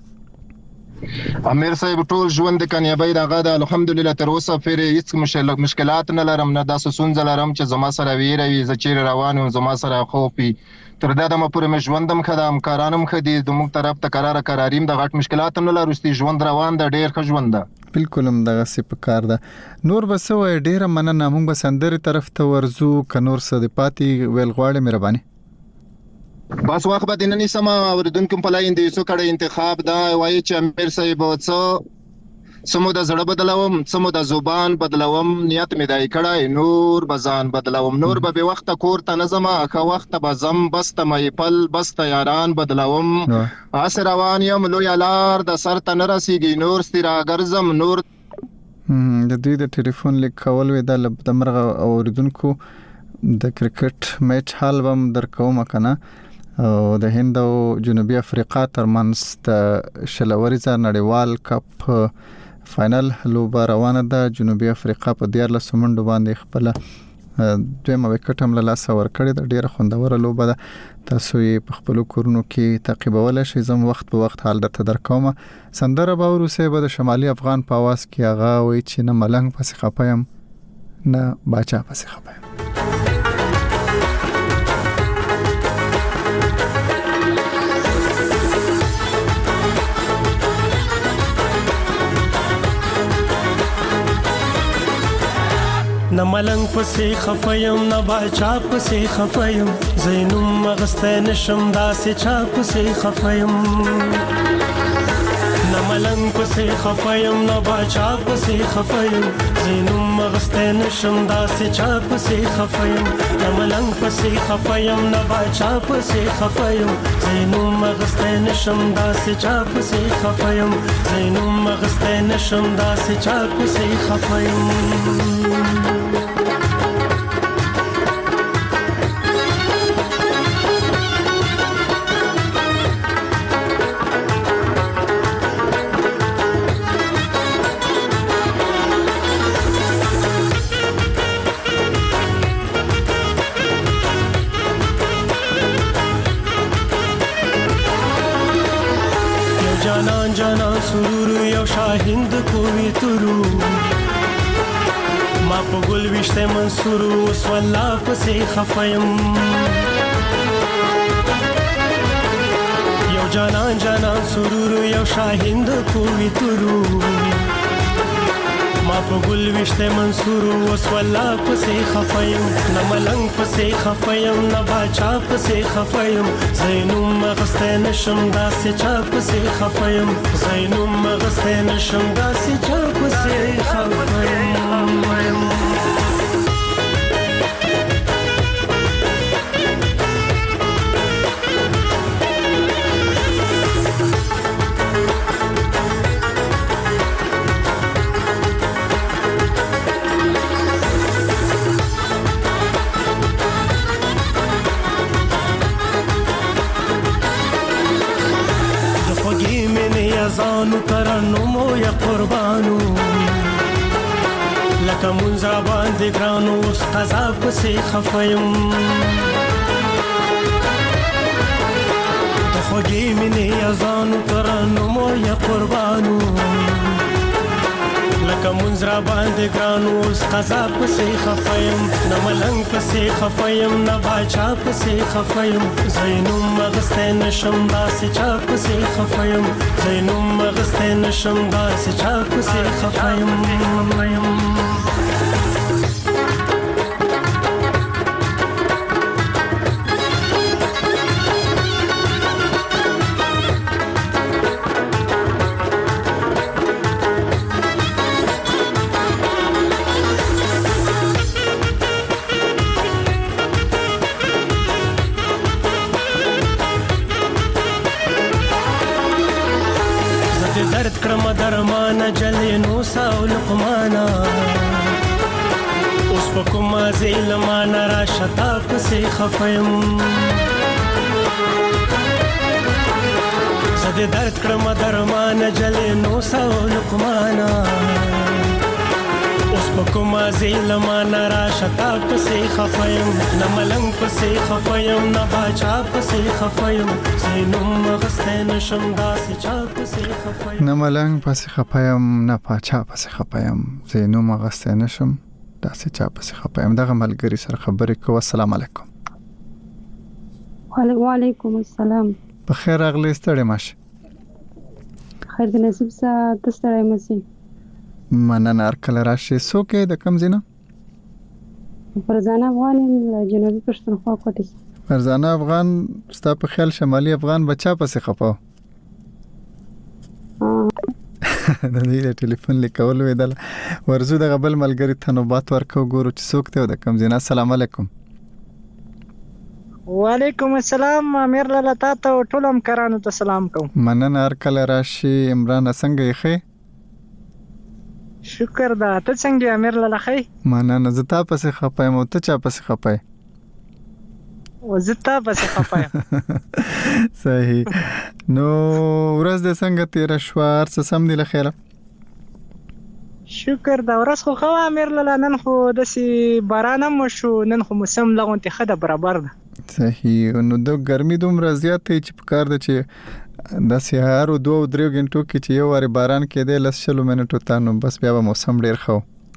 امیر صاحب ټول ژوند کنيابې دغه د الحمدلله تر اوسه پرې هیڅ مشکلات نه لرم نه داسې سونځ لرم چې زما سره ویروي زچیر روان او زما سره خوفي تر دا د مپور مې ژوندم خدام کارانم خدي د موږ طرف ته قراریم د غټ مشکلات نه لرستي ژوند روان د ډیر ښه ژوند ده بالکل هم دغه سپ کار ده. نور بس وای ډیره مننه موږ بسندري طرف ته ورزو کنور سده پاتې ویل غواړم مهرباني بس وخت به نن سما اوردونکو په لاین دی سو کړه انتخاب دا وایي چې امیر صاحب څو سمو د زړه بدلوم سمو د زبان بدلوم نیت مې دای کړه نور بزان بدلوم نور به وخت کور ته نظم اخه وخت بزم بس ته مې پل بس ته یاران بدلوم اس روان یم لوی لار د سر ته نرسیږي نور سترا ګرزم نور د دوی د ټلیفون لیکول وې د مرغه اوردونکو د کرکټ میچ حال بم درکوم کنه او د هند او جنوبي افریقا ترمنځ د شلوريزه نړیوال کپ فائنل لوبه روانه ده. جنوبي افریقا په 14 منډو باندې خپل دویمه وکټ هم له لاس ور کړی د ډیره خوندوره لوبه ده. تاسو یې په خپل کورونو کې تعقیبول شئ زم وخت په وخت حال درته درکوم. سندره باورو سه به د شمالي افغان په आवाज کې هغه وای چې نه ملنګ پس خپایم نه باچا پس خپایم. نه ملنګ پسې خفایم نه باچا پسې خفایم زینوم مغسته نشم داسې چا پسې خفایم نه ملنګ پسې خفایم نه باچا پسې خفایم زینوم مغسته نشم داسې چا پسې خفایم نه ملنګ پسې خفایم نه باچا پسې خفایم زینوم مغسته نشم داسې چا پسې خفایم زینوم مغسته نشم داسې چا پسې خفایم جانان جانان سرور یو شاهند کوي ترو ما په ګل وشته منصور اوس والله پسې خفایم یو جانان جانان سرور یو شاهند کوي ترو ما په ګل وشته منصور اوس والله پسې خفایم نه ملنګ پسې خفایم نه باچا پسې خفایم زینوم مغسته نشم داسې چا پسې خفایم زینوم مغسته نشم داسې چا پسې خفایم زانو ترنمو یا قربانو لکه منځه باندې ګرانو اوس قضا پسې خفایم د خوږې مینې یا زانو ترنمو یا قربانو لکه منځه باندې ګرانو اوس قضا پسې خفایم نه ملنګ پسې خفایم نه باچا پسې خفایم زینوم مغسته نشم داسې چا پسې خفایم زینوم مغسته نشم داسې چا پسې خفایم درد کرم درمانا جلینو ساو لقمانا اوس په کوم ځای لمانا را شتا پسې خفایم زه درد کرم درمانا جلینو ساو لقمانا اوس په کوم ځای لمانا را شتا پسې خفایم نه ملنګ پسې خفایم نه باچا پسې خفایم زینوم مغسته نشم داسې چا پسې خفایم نه ملنګ پسې خفایم نه باچا پسې خفایم زینوم مغسته نشم داسې چا پسې خفایم دغه ملګری سره خبرې کوو السلام علیکم وعلیکم السلام بخیر راغلی ستړی ماشه خیر د نصیب سره تستړی مسی مننه ارکل راشي سوکې د کم زینه فرزانه افغان جنوبي پښتونخوا کوټه فرزانه افغان ستا په خیال شمالي افغان بچا پسې خپاو د دې ټلیفون لیکول ویدل ورزو د غبل ملګری ته نوبات ورکو ګورو چې څوک ته د کم زینه السلام علیکم وعلیکم السلام امیر لاله تاسو ټول هم کرانو ته سلام کوم مننه ارکل راشي عمران څنګه یې خې شکر دا ته څنګه امیر لاله خې مننه زه تا پسې خپایم او ته چا پسې خپای وزتا پسې خپایم صحیح نو ورځ د څنګه تیر شوار څه سم دی لخيره شکر دا ورځ خو خو امیر لاله نن خو دسي باران هم شو نن خو موسم لغونته خده برابر ده صحیح نو د ګرمي دومره زیات چې په کار د چې د سهار او 2-3 غنټو کې چې یو واره باران کېده لس شلو منټو تانو بس بیا به موسم ډیر خو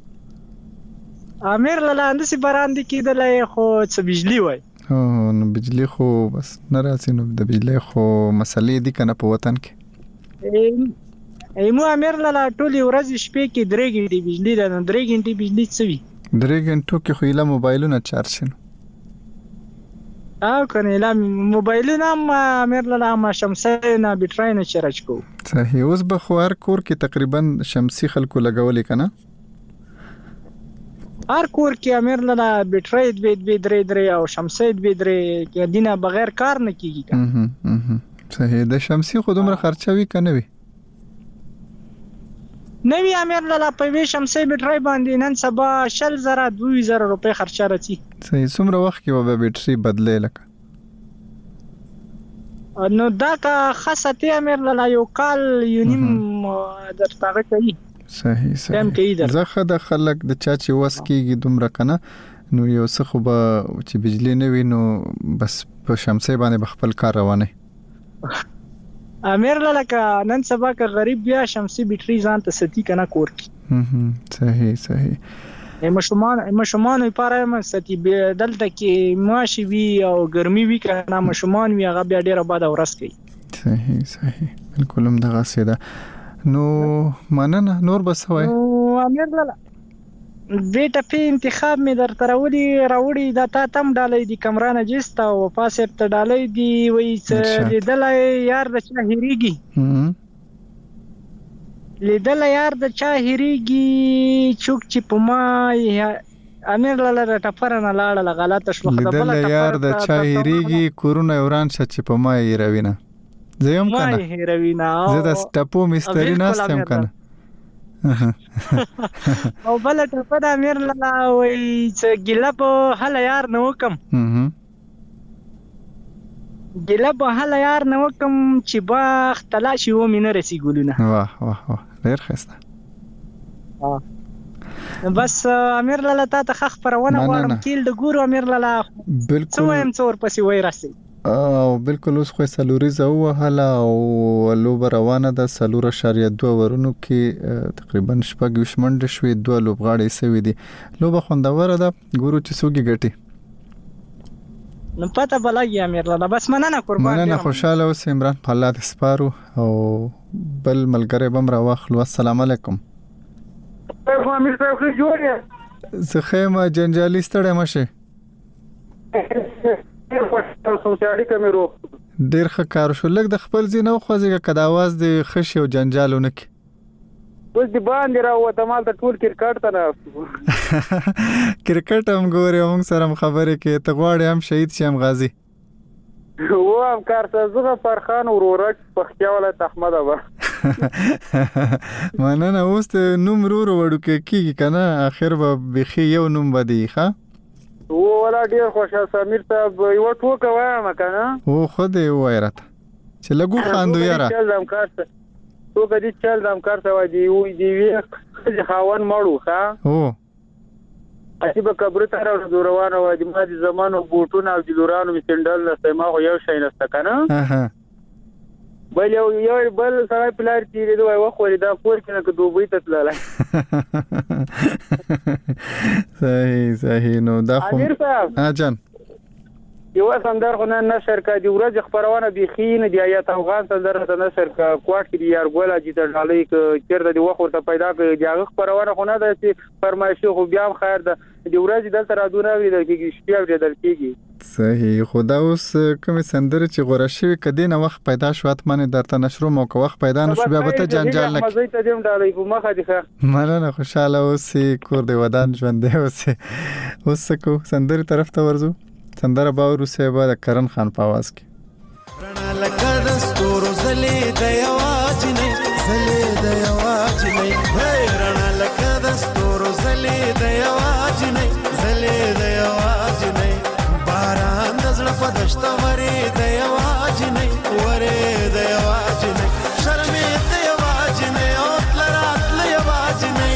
امیر لاله اندسي باران دي کېدلای خو څه بجلی وای نو بجلی خو بس ناراضي نو د بجلی خو مسلې دي کنه په وطن کې ایمو امیر لاله ټولي ورځ شپې کې 3 غنټې بجلی ده نو 3 غنټې بجلی څه وي 3 غنټو کې خو له موبایلونو چارج شنو کنه لا موبایلونه امیر لاله ما شمسي نه بیټرای نه چارج کو صحیح اوس به خو هر کور کې تقریبا شمسي خلکو لګولې کنه هر کور کې امیر لاله بیټرای درې او شمسي کې دینه بغیر کار نه کیږي صحیح د شمسي خو دومره خرچوي کنه وي نوی امیر لاله په وی شمسي بیټرای باندې نن سبا 2000 روپے خرچه راځي صحیح څومره وخت کې به بیټري بدلې لکه نو دا کا خاصه امیر لاله یو کال یونیم درته کوي صحیح زخه د خلک د چا چې وس کېږي دومره کنه نو یو څه خو به چې بجلی نه وي نو بس په شمسي باندې خپل کار روانه امیر لکه نن سبا که غریب بیا شمسي بیټری ځان ته ستی کنه کور کې صحیح مشومان لپاره هم ستی دلته کې ماشي وي او ګرمي وي کنه مشومان وي هغه بیا ډیره باد ورس کوي صحیح بالکل هم دغه سیده نو مننه نور بس وای امیر لاله بیٹا په انتخاب می در راوړي دا تا تم ډالې دي کمران جست او پاسه ته ډالې دي وای څه لیدل یار د چا هریږي لیدل یار د چا هریږي چوک چې پما امیر لاله ټفر نه لاړه غلطه شو لیدل یار د چا هریږي کورونه وران ش چې پما یې روینه زیم کنه ما هروینا زه د سټپو مستری ناستم کنه او بل ته په امیر لاله وای چې ګیله په هله یار نه وکم ګیله په هله یار نه وکم چې باغ تلاشي و مینه رسی ګلونه واه ډیر ښه بس امیر لاله ته خخ پرونه غواړم کیل د ګورو امیر لاله بالکل څو هم څور پسې وای راسي او بالکل اوس خو سلوریزه وهله او لوب روانه ده 3.2 ورونو کې تقریبا شپږ وشمنډ شوې 2 لوبغاړي سوي دي لوب خوندوره ده ګورو چې څوګي ګټي نو پته بلګي امیر لاله بس مننه قربان مننه خوشاله اوس عمران په الله د سپارو او بل ملګری بم را واخلو السلام علیکم امیر صاحب خو جوړه زه خیمه جنجالي ستړی مشه ډیر ښه کار شو لکه د خپل ځینو خوځګه کدا आवाज د خشي او جنجالونه کې اوس دی باندې راوته مال ته ټول کرکټ ته نه کرکټ هم ګوري موږ سره خبرې کې ته غواړې هم شهید شي هم غازی و هم کار زغه فرخان ورورک پختیا ولا احمد ابا مننه اوس نوم ورو وړو کې کیږي کنه اخر به بخي یو نوم بدی ښا ولا ډیر خوشاله سمیر صاحب یو ټوکه وایم کنه او خو دې وایرات چې لګو خاندو یاره چلم کارته تو کدي چلم کارته وای دی وی خاون مړو ښا او اسی به قبر ته روانه وای د ما دي زمانو بوټونه او جلورانو میسندل نه ما خو یو شي نسته کنه بل یو بل سره پلار تیرې دوی وخوري دا کور کنه که دوبۍ ته تللی صحیح نو دا خو امیر صاحب جان یو سندر خو نه نشر کا دی ورځ خبرونه بيخین دی آیات افغان سندر ته نشر کا کوټ کې یار ګولا چې ته ډالۍ ک چیرته دی وخت ته پیدا کړي دی خبرونه خو نه ده چې فرمایشي خو بیا خیر ده دی ورځ دلته را دونه وی د کې شپه ورځ دل کېږي صحیح خدا اوس کوم سندر چې غوړه شوی کدی نه وخت پیدا شو اتمنه درته نشرو مو کو وخت پیدا نشو بیا به ته جنجال نه مزه ته دیم ډالۍ په مخه دي ښه مننه خوشاله اوسې کور دی ودان ژوند دی اوس کو سندر طرف ته ورزو سندره باورو سیبا د کرن خان په आवाज کې رڼا لکه د ستورو زلې د یواج نه زلې د یواج نه رڼا لکه د ستورو زلې د یواج نه زلې د یواج نه باران د زړه په دشت ورې د یواج نه ورې د یواج نه شرمې د یواج نه او تلرات د یواج نه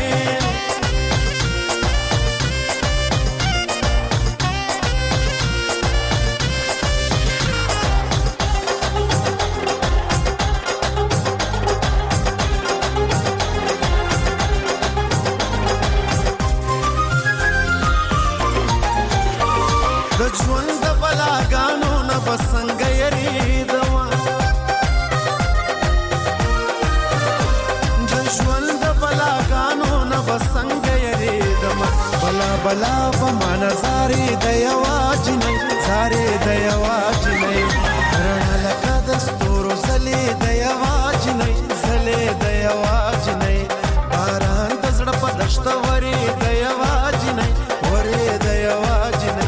ژوند د بلاګانو نه بسنګ یریدما ژوند د بلاګانو نه بسنګ یریدما بلا بلا په منظر د یواج نه زارې د یواج نه رڼا لکه د ستورو زلې د یواج نه زلې د یواج نه باران د زړه په دشت ورې د یواج نه ورې د یواج نه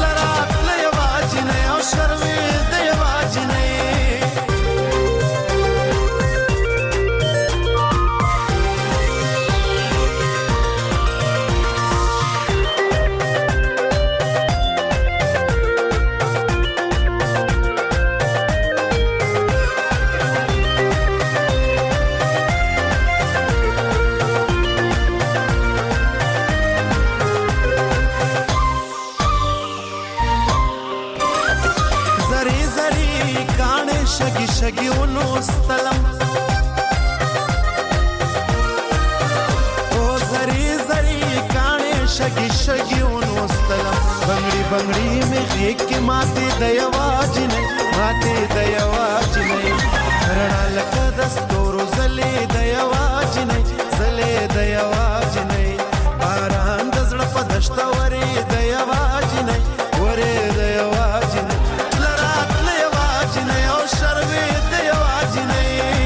شرمې د یواج نه شګي شګي ونوستلم او زری زری کانه شګي شګي ونوستلم بنگړي بنگړي می غیږ کې ماته د یواج نه ماته د یواج نه رڼا لکه د ستورو زلې د یواج نه زلې د یواج نه باران د زړه په دشت ورې د یواج نه ورې د یواج نه لرات له یواج نه او شروي د یواج نه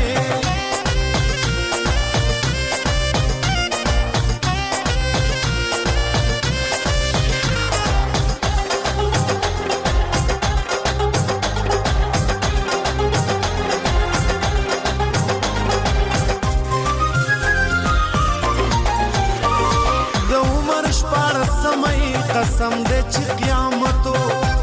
قسم دې چې قیامتو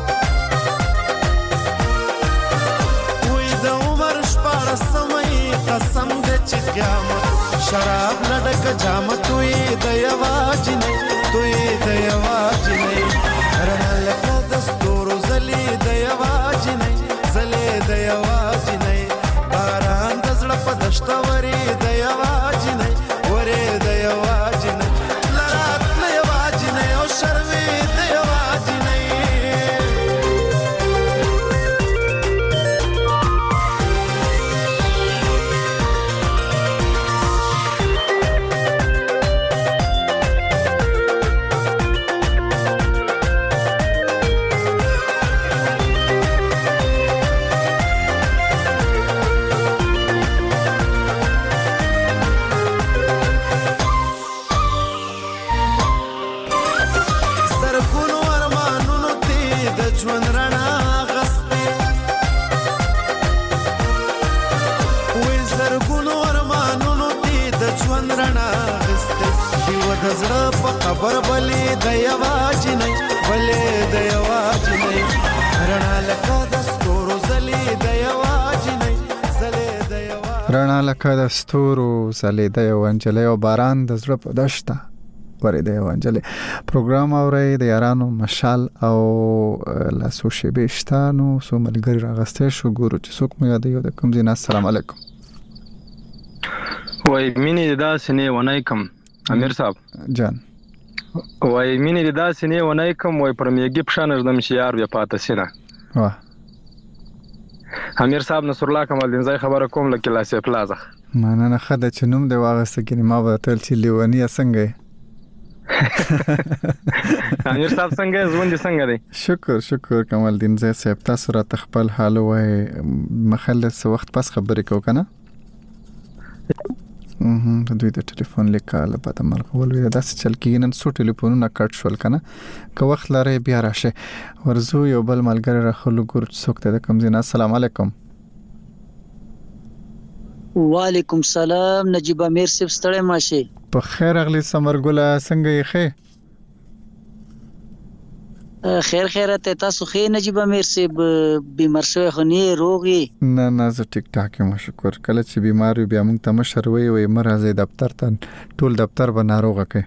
وې د عمر شپاره سمې قسم دې چې قیامت شراب لډک جامت وې د یواج نه توې د یواج نه رڼا لکه د ستورو زلې د یواج نه زلې د یواج نه باران د زړه په دشت ورې د یواج نه ورې د یواج نه لرات له یواج نه او شروي خبر بلې د یواج نه بلې د یواج نه رڼا لکه د ستورو زلې د یواج نه زلې د یواج رڼا لکه د ستورو زلې د یوانجلې او باران د زړه په دشت ورې د یوانجلې پروګرام اوري د یارانو مشال او لاسو شبشتانو سو ملګری راغسته شو ګورو چې څوک مې یاد یو د کوم ځای. السلام علیکم. وای مینه داسې نه ونای کوم امیر صاحب جان وای مینه داسې نه ونای کوم وای پر میګي پښانه زدم چې یار بیا پاتې سینه واه امیر صاحب نصر الله کمال دین زای خبره کوم لکه لاسه پلازه مانه خدای چې نوم دی واغسته کې ما به تل چې لیونی څنګه امیر صاحب څنګه ژوند څنګه دی؟ شکر کمال دین زای صاحب تاسو را تخپل حال وای مخلص وخت پس خبرې کو کنه د دوی د ټلیفون لیکاله په تمل کول وی داسې چل کېږي نن څو ټلیفونونه کټ شول کنه که وخت لري بیا راشه ورزو یو بل ملګری راخلو ګور څوک ته د کوم ځای. السلام علیکم. وعلیکم السلام نجیب امیر صاحب ستړی ماشه په خیر اغلی سمرګله څنګه یې ښه؟ خیر ته تاسو خې نجیب امیر صاحب بیمار شوی خو نه روغي نه زه ټیک ټاک یم شکر. کله چې بیمار بیا موږ ته مشر وي مرزه دفتر ته ټول دفتر به ناروغه کوي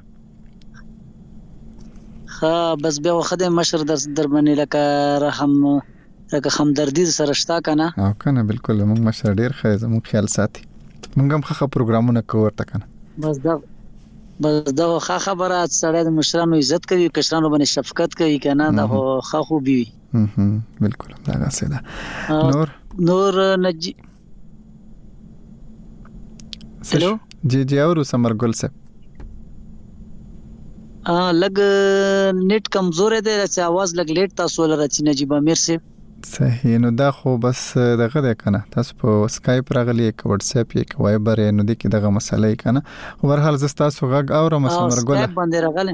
ها بس بیا خدای مشر در باندې لکه رحم لکه همدردی سره شتا کنه او کنه بالکل موږ مشر ډیر ښه زموږ خیال ساتي موږ هم ښه پروګرامونه کوو ورته کنه بس دا ښه خبره سره د مشرانو عزت کوي کشرانو باندې شفقت کوي کنه دا ښه خوبي وي بالکل دا غسه ده. نور نجی هلو جی اورو سمرګل صاحب لګ نیټ کمزور دی چې आवाज لګ لیټ تاسو لري نجیب امیر صاحب صحیح. نو دا خو بس دغه ده کنه تاسو په سکایپ راغلی ک واتس اپ یک وایبر نو د کی دغه مسلې کنه ورحال ز تاسو غږ اورم سمرګل سکایپ باندې راغلی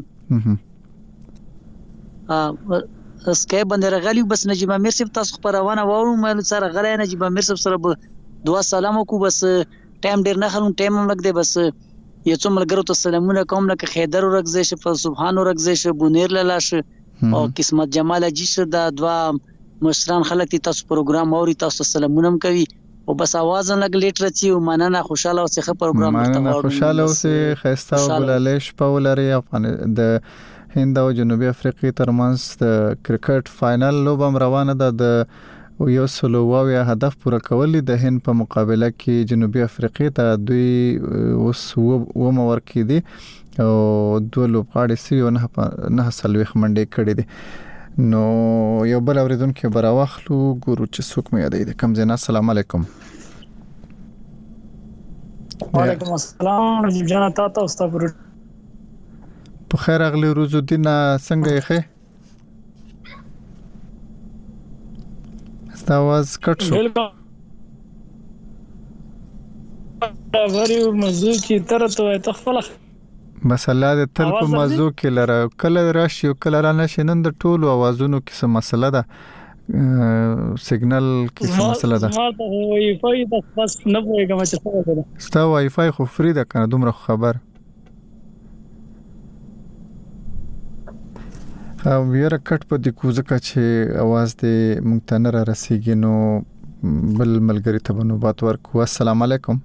سکایپ باندې راغلی بس نجیب امیر صاحب تاسو خبرونه وورو مې سره غلی نجیب امیر صاحب سره دعا سلام کو بس ټایم ډیر نه خلم ټایم هم لګ دی بس یو څو ملګرو ته سلامونه کوم لکه خیدر ورغزش په سبحان ورغزش بونیر لاله او قسمت جمال اجیش دا دوا مشران خلک تاسو پروګرام اوري تاسو سلامونه کوي او بس आवाज نه لګ لیټ رچی او مننه خوشاله او څه پروګرام مننه خوشاله او څه خسته او ګلالش په ولري د هند او جنوبي افریقا ترمنځ د کرکټ فائنل لوبم روانه ده د او 100 هدف پوره کولې د هند په مقابله کې جنوبي افریقا ته دوی اوس و مور کې دي او دوه لوبغاړي سیو نه سلويخ منډې کړې دي نو یو بل اوریدونکو براوخلو ګورو چې څوک مې یادې د کم زینا. السلام علیکم. وعلیکم السلام. نجیب جان تاسو استاد په خیر اغلی روز الدین څنګه یې ښه؟ ستاواز کټ شو. غری موضوع کی ترته تخفل بس الله دې تل په موضوع کې لره کله راشي او کله را نشي. نن د ټولو اوازونو کې څه مسله ده سیګنل کې څه مسله ده؟ ما ته وای فای بس نه پوهیږم چې څه ده. ستا وای فای خو فری ده کنه دومره خبر او ویره کټ په د کوزکه چې आवाज دې مونږ ته نه را رسیږي نو بل ملګری ته بنوبات ورکو. السلام علیکم.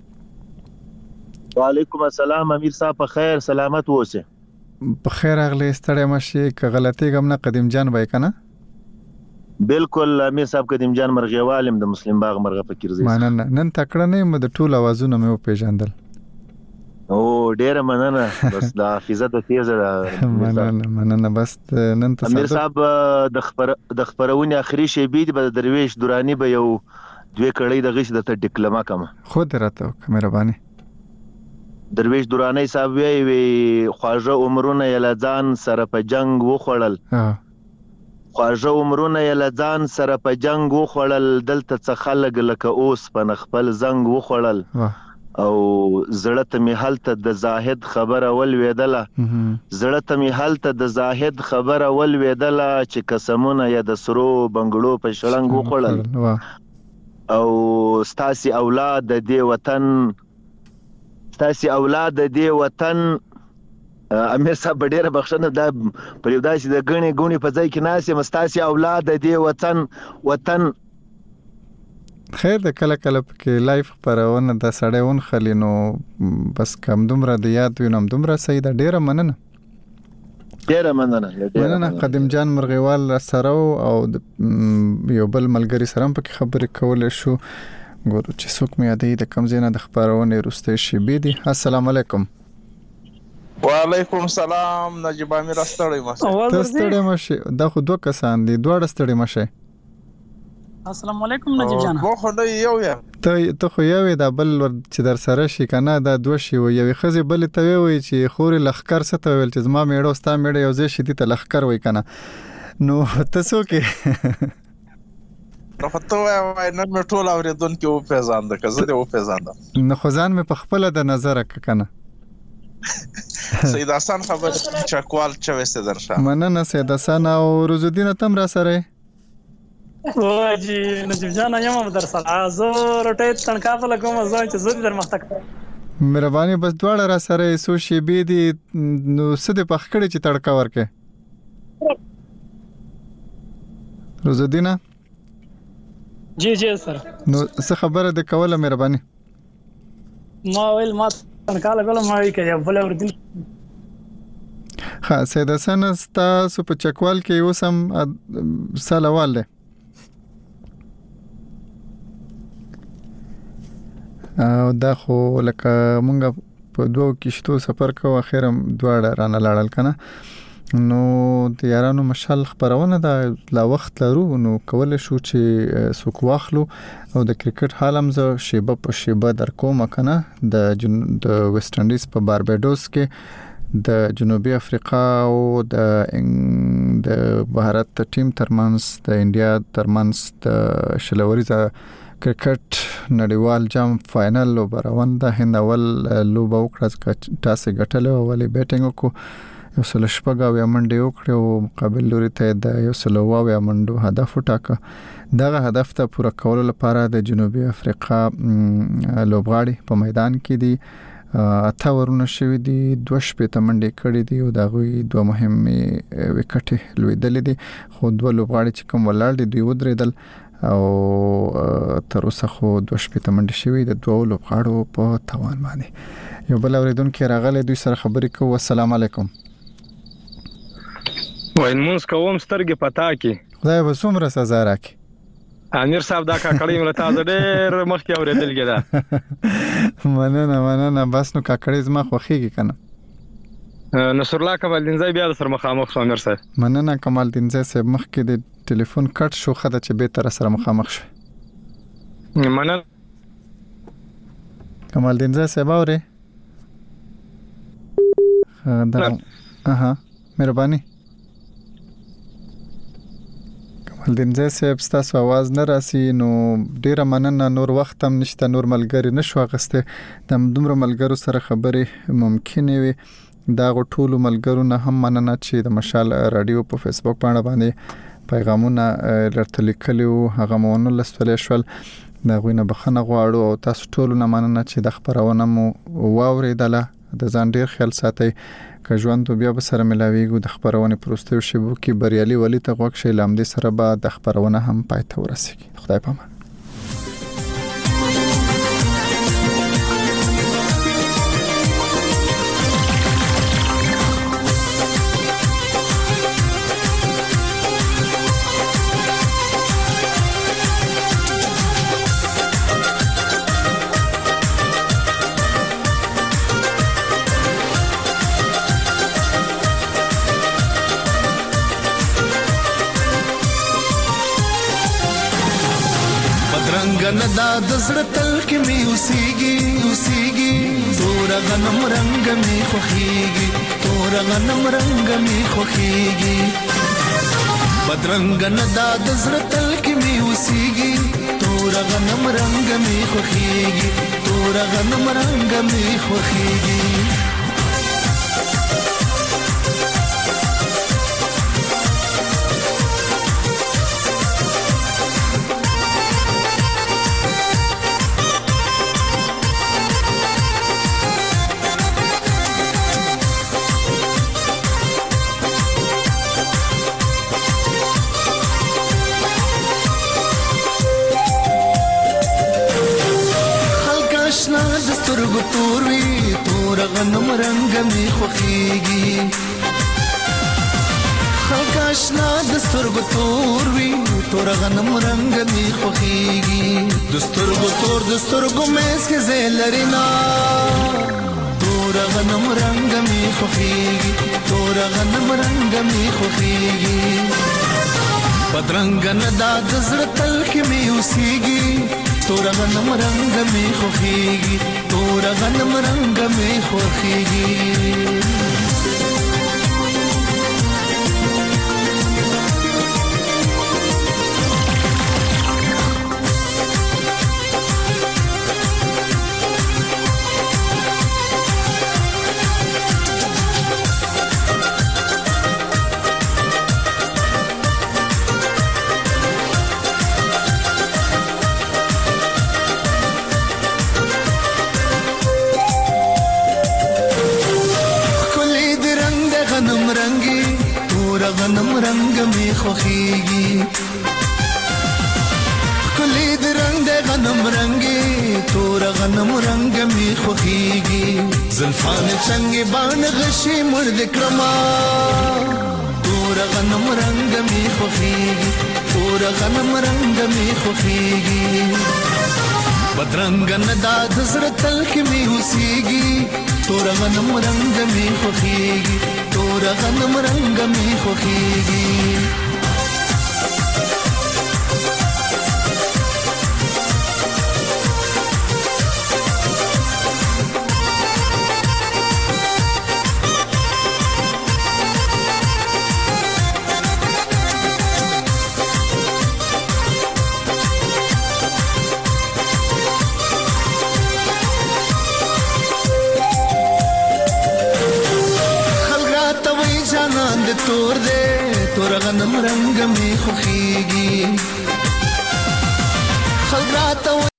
وعلیکم السلام امیر صاحب په خیر سلامت اوسه. په خیر اغلی ستړی مشي ک غلطی غم نه قدیم جان وای کنه؟ بالکل امیر صاحب قدیم جان مرغیوالم د مسلم باغ مرغه فکر زی. مننه نن تکړه نه مې د ټول اوازونه مې پیژندل. او ډیره مننه بس د حافظه د تیزه ده. مننه بس نن تصادف امیر صاحب د خبرونې اخري شی بيد به درویش دورانی به یو دوی کړی د غش د ډیپلوما کما خود راته مهرباني. درویش دورانی صاحب وی خواجه عمرونه یلځان سره په جنگ وخړل. خواجه عمرونه یلځان سره په جنگ وخړل دلته څه خلک لکه اوس په خپل زنګ وخړل او زړه ته می حالت د زاهد خبره ول ویدله زړه ته می حالت د زاهد خبره ول ویدله چې قسمونه یا د سرو بنگړو په شلنګ وخړل او ستاسي اولاد د دې وطن امیر صاحب ډیره بخښنه دا پر یو داسې د غني په ځای کې ناسي مستاسي اولاد د دې وطن خیر د کله کې لایف پرونه د سړیون خلینو بس کم دومره د یاد وینم دومره صحیح ده. ډیره مننه قدیم جان مرغیوال سره او یو بل ملګری سره په خبرې کولې شو. ګورو چې څوک مې یادې د کم زینه د خبرونه روسته شي بي دي. السلام علیکم. وعلیکم السلام. نجیب امیر ستړی مشه دا خو دوه کسان دي دواړه ستړي مشه. السلام علیکم نجیب جان. مو خو نه یو یم ته خو یو دا بل چې در سره شي کنه دا دوه شي یو خزي بل ته وي چې خوري لخر څه ویل چې زما میړو ستا میړه یو ځای شي ته لخر وای کنه نو تاسو کې نو ته وای نن مې ټول اوریدونکو او پیژاند کزه دې او پیژاند نو خزان مې په خپل د نظر کنه سید حسن خبر چکوال چويسته درشه. مننه سید حسن او روز الدین تم را سره واجی نجیب جان یم در سره زه روټه تنکا په لګوم ځان چې زه در مخته کړم. مهرباني بس دواړه را سره سو شی بي دي نو سده پخکړی چې تړکا ورکه روز الدین. جی سر نو څه خبره د کوله مهرباني ما ویل ما تنکا لګول ما یې کې بل اوردین. ها سید حسن تاسو په چکوال کې اوسم سالوال له او دا خو لکه مونږ په دوه کشتو سفر کوو اخیرم دواړه رانه لاړل کنه نو د یارانو مشال خبرونه دا لا وخت لرو نو کول شو چې سوق واخلو او د کرکټ حالم ز شیبه په شیبه در کوم کنه د ویسټ انډیز په بارباډوس کې د جنوبي افریقا او د بھارت ټیم ترمنځ د انډیا ترمنځ د شلوريزه کرکټ نړیوال جام فائنل لوبروان د هندول لوب وکړه تاسو غټلو ولې بیټینګ کو یو سل شپږ او منډه وکړه او مقابل لوري ته د یو سل او منډو هدف وټاکه دغه هدف ته پوره کولو لپاره د جنوبي افریقا لوبغاړي په میدان کې دي اته ورونه شوی دي 2 شپته منډه کړې دي او دغه دوه مهمه وکټ لویدل دي خو دوه لوبغاړي چې کوم ولاړ دي دوی ودرېدل او تر اوسه خو 2 شپته منډه شوی د دوه لوبغاړو په توان باندې. یو بل اوریدونکو راغله دوی سره خبرې کوو. السلام علیکم. وای موږ کوم سترګې پتا کی خدای به څومره سزا راکړي. امیر صاحب دا کاکړی مله تاسو ډېر مخکې اورېدل کېده. مننه بس نو کاکړی زما خوښیږي کنه. نصر الله کمالدینزی بیا سره مخامخ شو امیر صاحب. مننه کمالدینزی صاحب مخکې د ټلیفون کټ شو خدای چې به تر سره مخامخ شو. مننه کمالدینزی صاحب اوري. مهرباني کمالدینزی صاحب ستاسو आवाज نه راسي نو ډیره مننه. نور وخت هم نشته، نور ملګری نشو اغسته. د دومره ملګرو سره خبرې ممکن وي. دا ټولو ملګرو نه هم مننه چې د مشال رادیو په فیسبوک باندې پیغامونه لرته لیکلو هغه مونږ لستل شول. دا غوینه بخنه غواړو او تاسو ټولو نه مننه چې د خبرونه مو واوریدله. د ځان ډیر خیال ساتئ. که ژوند بیا به سره ملاویږو د خبرونه پروستو شبو کې بریالي ولی ته غوښ شي لامدې سره به د خبرونه هم پاتې ورسیږي. خدای پامان. دا د زړه تل کې می اوسېږي تور غنم رنگ می خوخيږي تور غنم رنگ می خوخيږي بدرنګ نه دا د زړه تل کې می اوسېږي تور غنم رنگ می خوخيږي تور غنم رنگ می خوخيږي تور وی تور غنم رنگ می خوخيږي خلک آشنا د سترګو تور وی تور غنم رنگ می خوخيږي د سترګو مېس کې زلرینا تور غنم رنگ می خوخيږي تور غنم رنگ می خوخيږي بدرنګ نه دا د زړه تل کې می اوسېږي تور غنم رنگ می خوخيږي تور غنم رنگ می خوخيږي غنم رنگ می خوخيږي کلی د رنگ غنم رنگي تور غنم رنگ می خوخيږي زلفان څنګه باندې غشي مرد کرما تور غنم رنگ می خوخيږي تور غنم رنگ می خوخيږي بدرنګ نه دا د زړه تل کې می اوسېږي تور غنم رنگ می خوخيږي تور غنم رنگ می خوخيږي تور دے تور غنم رنگ می خوخيږي خلق راته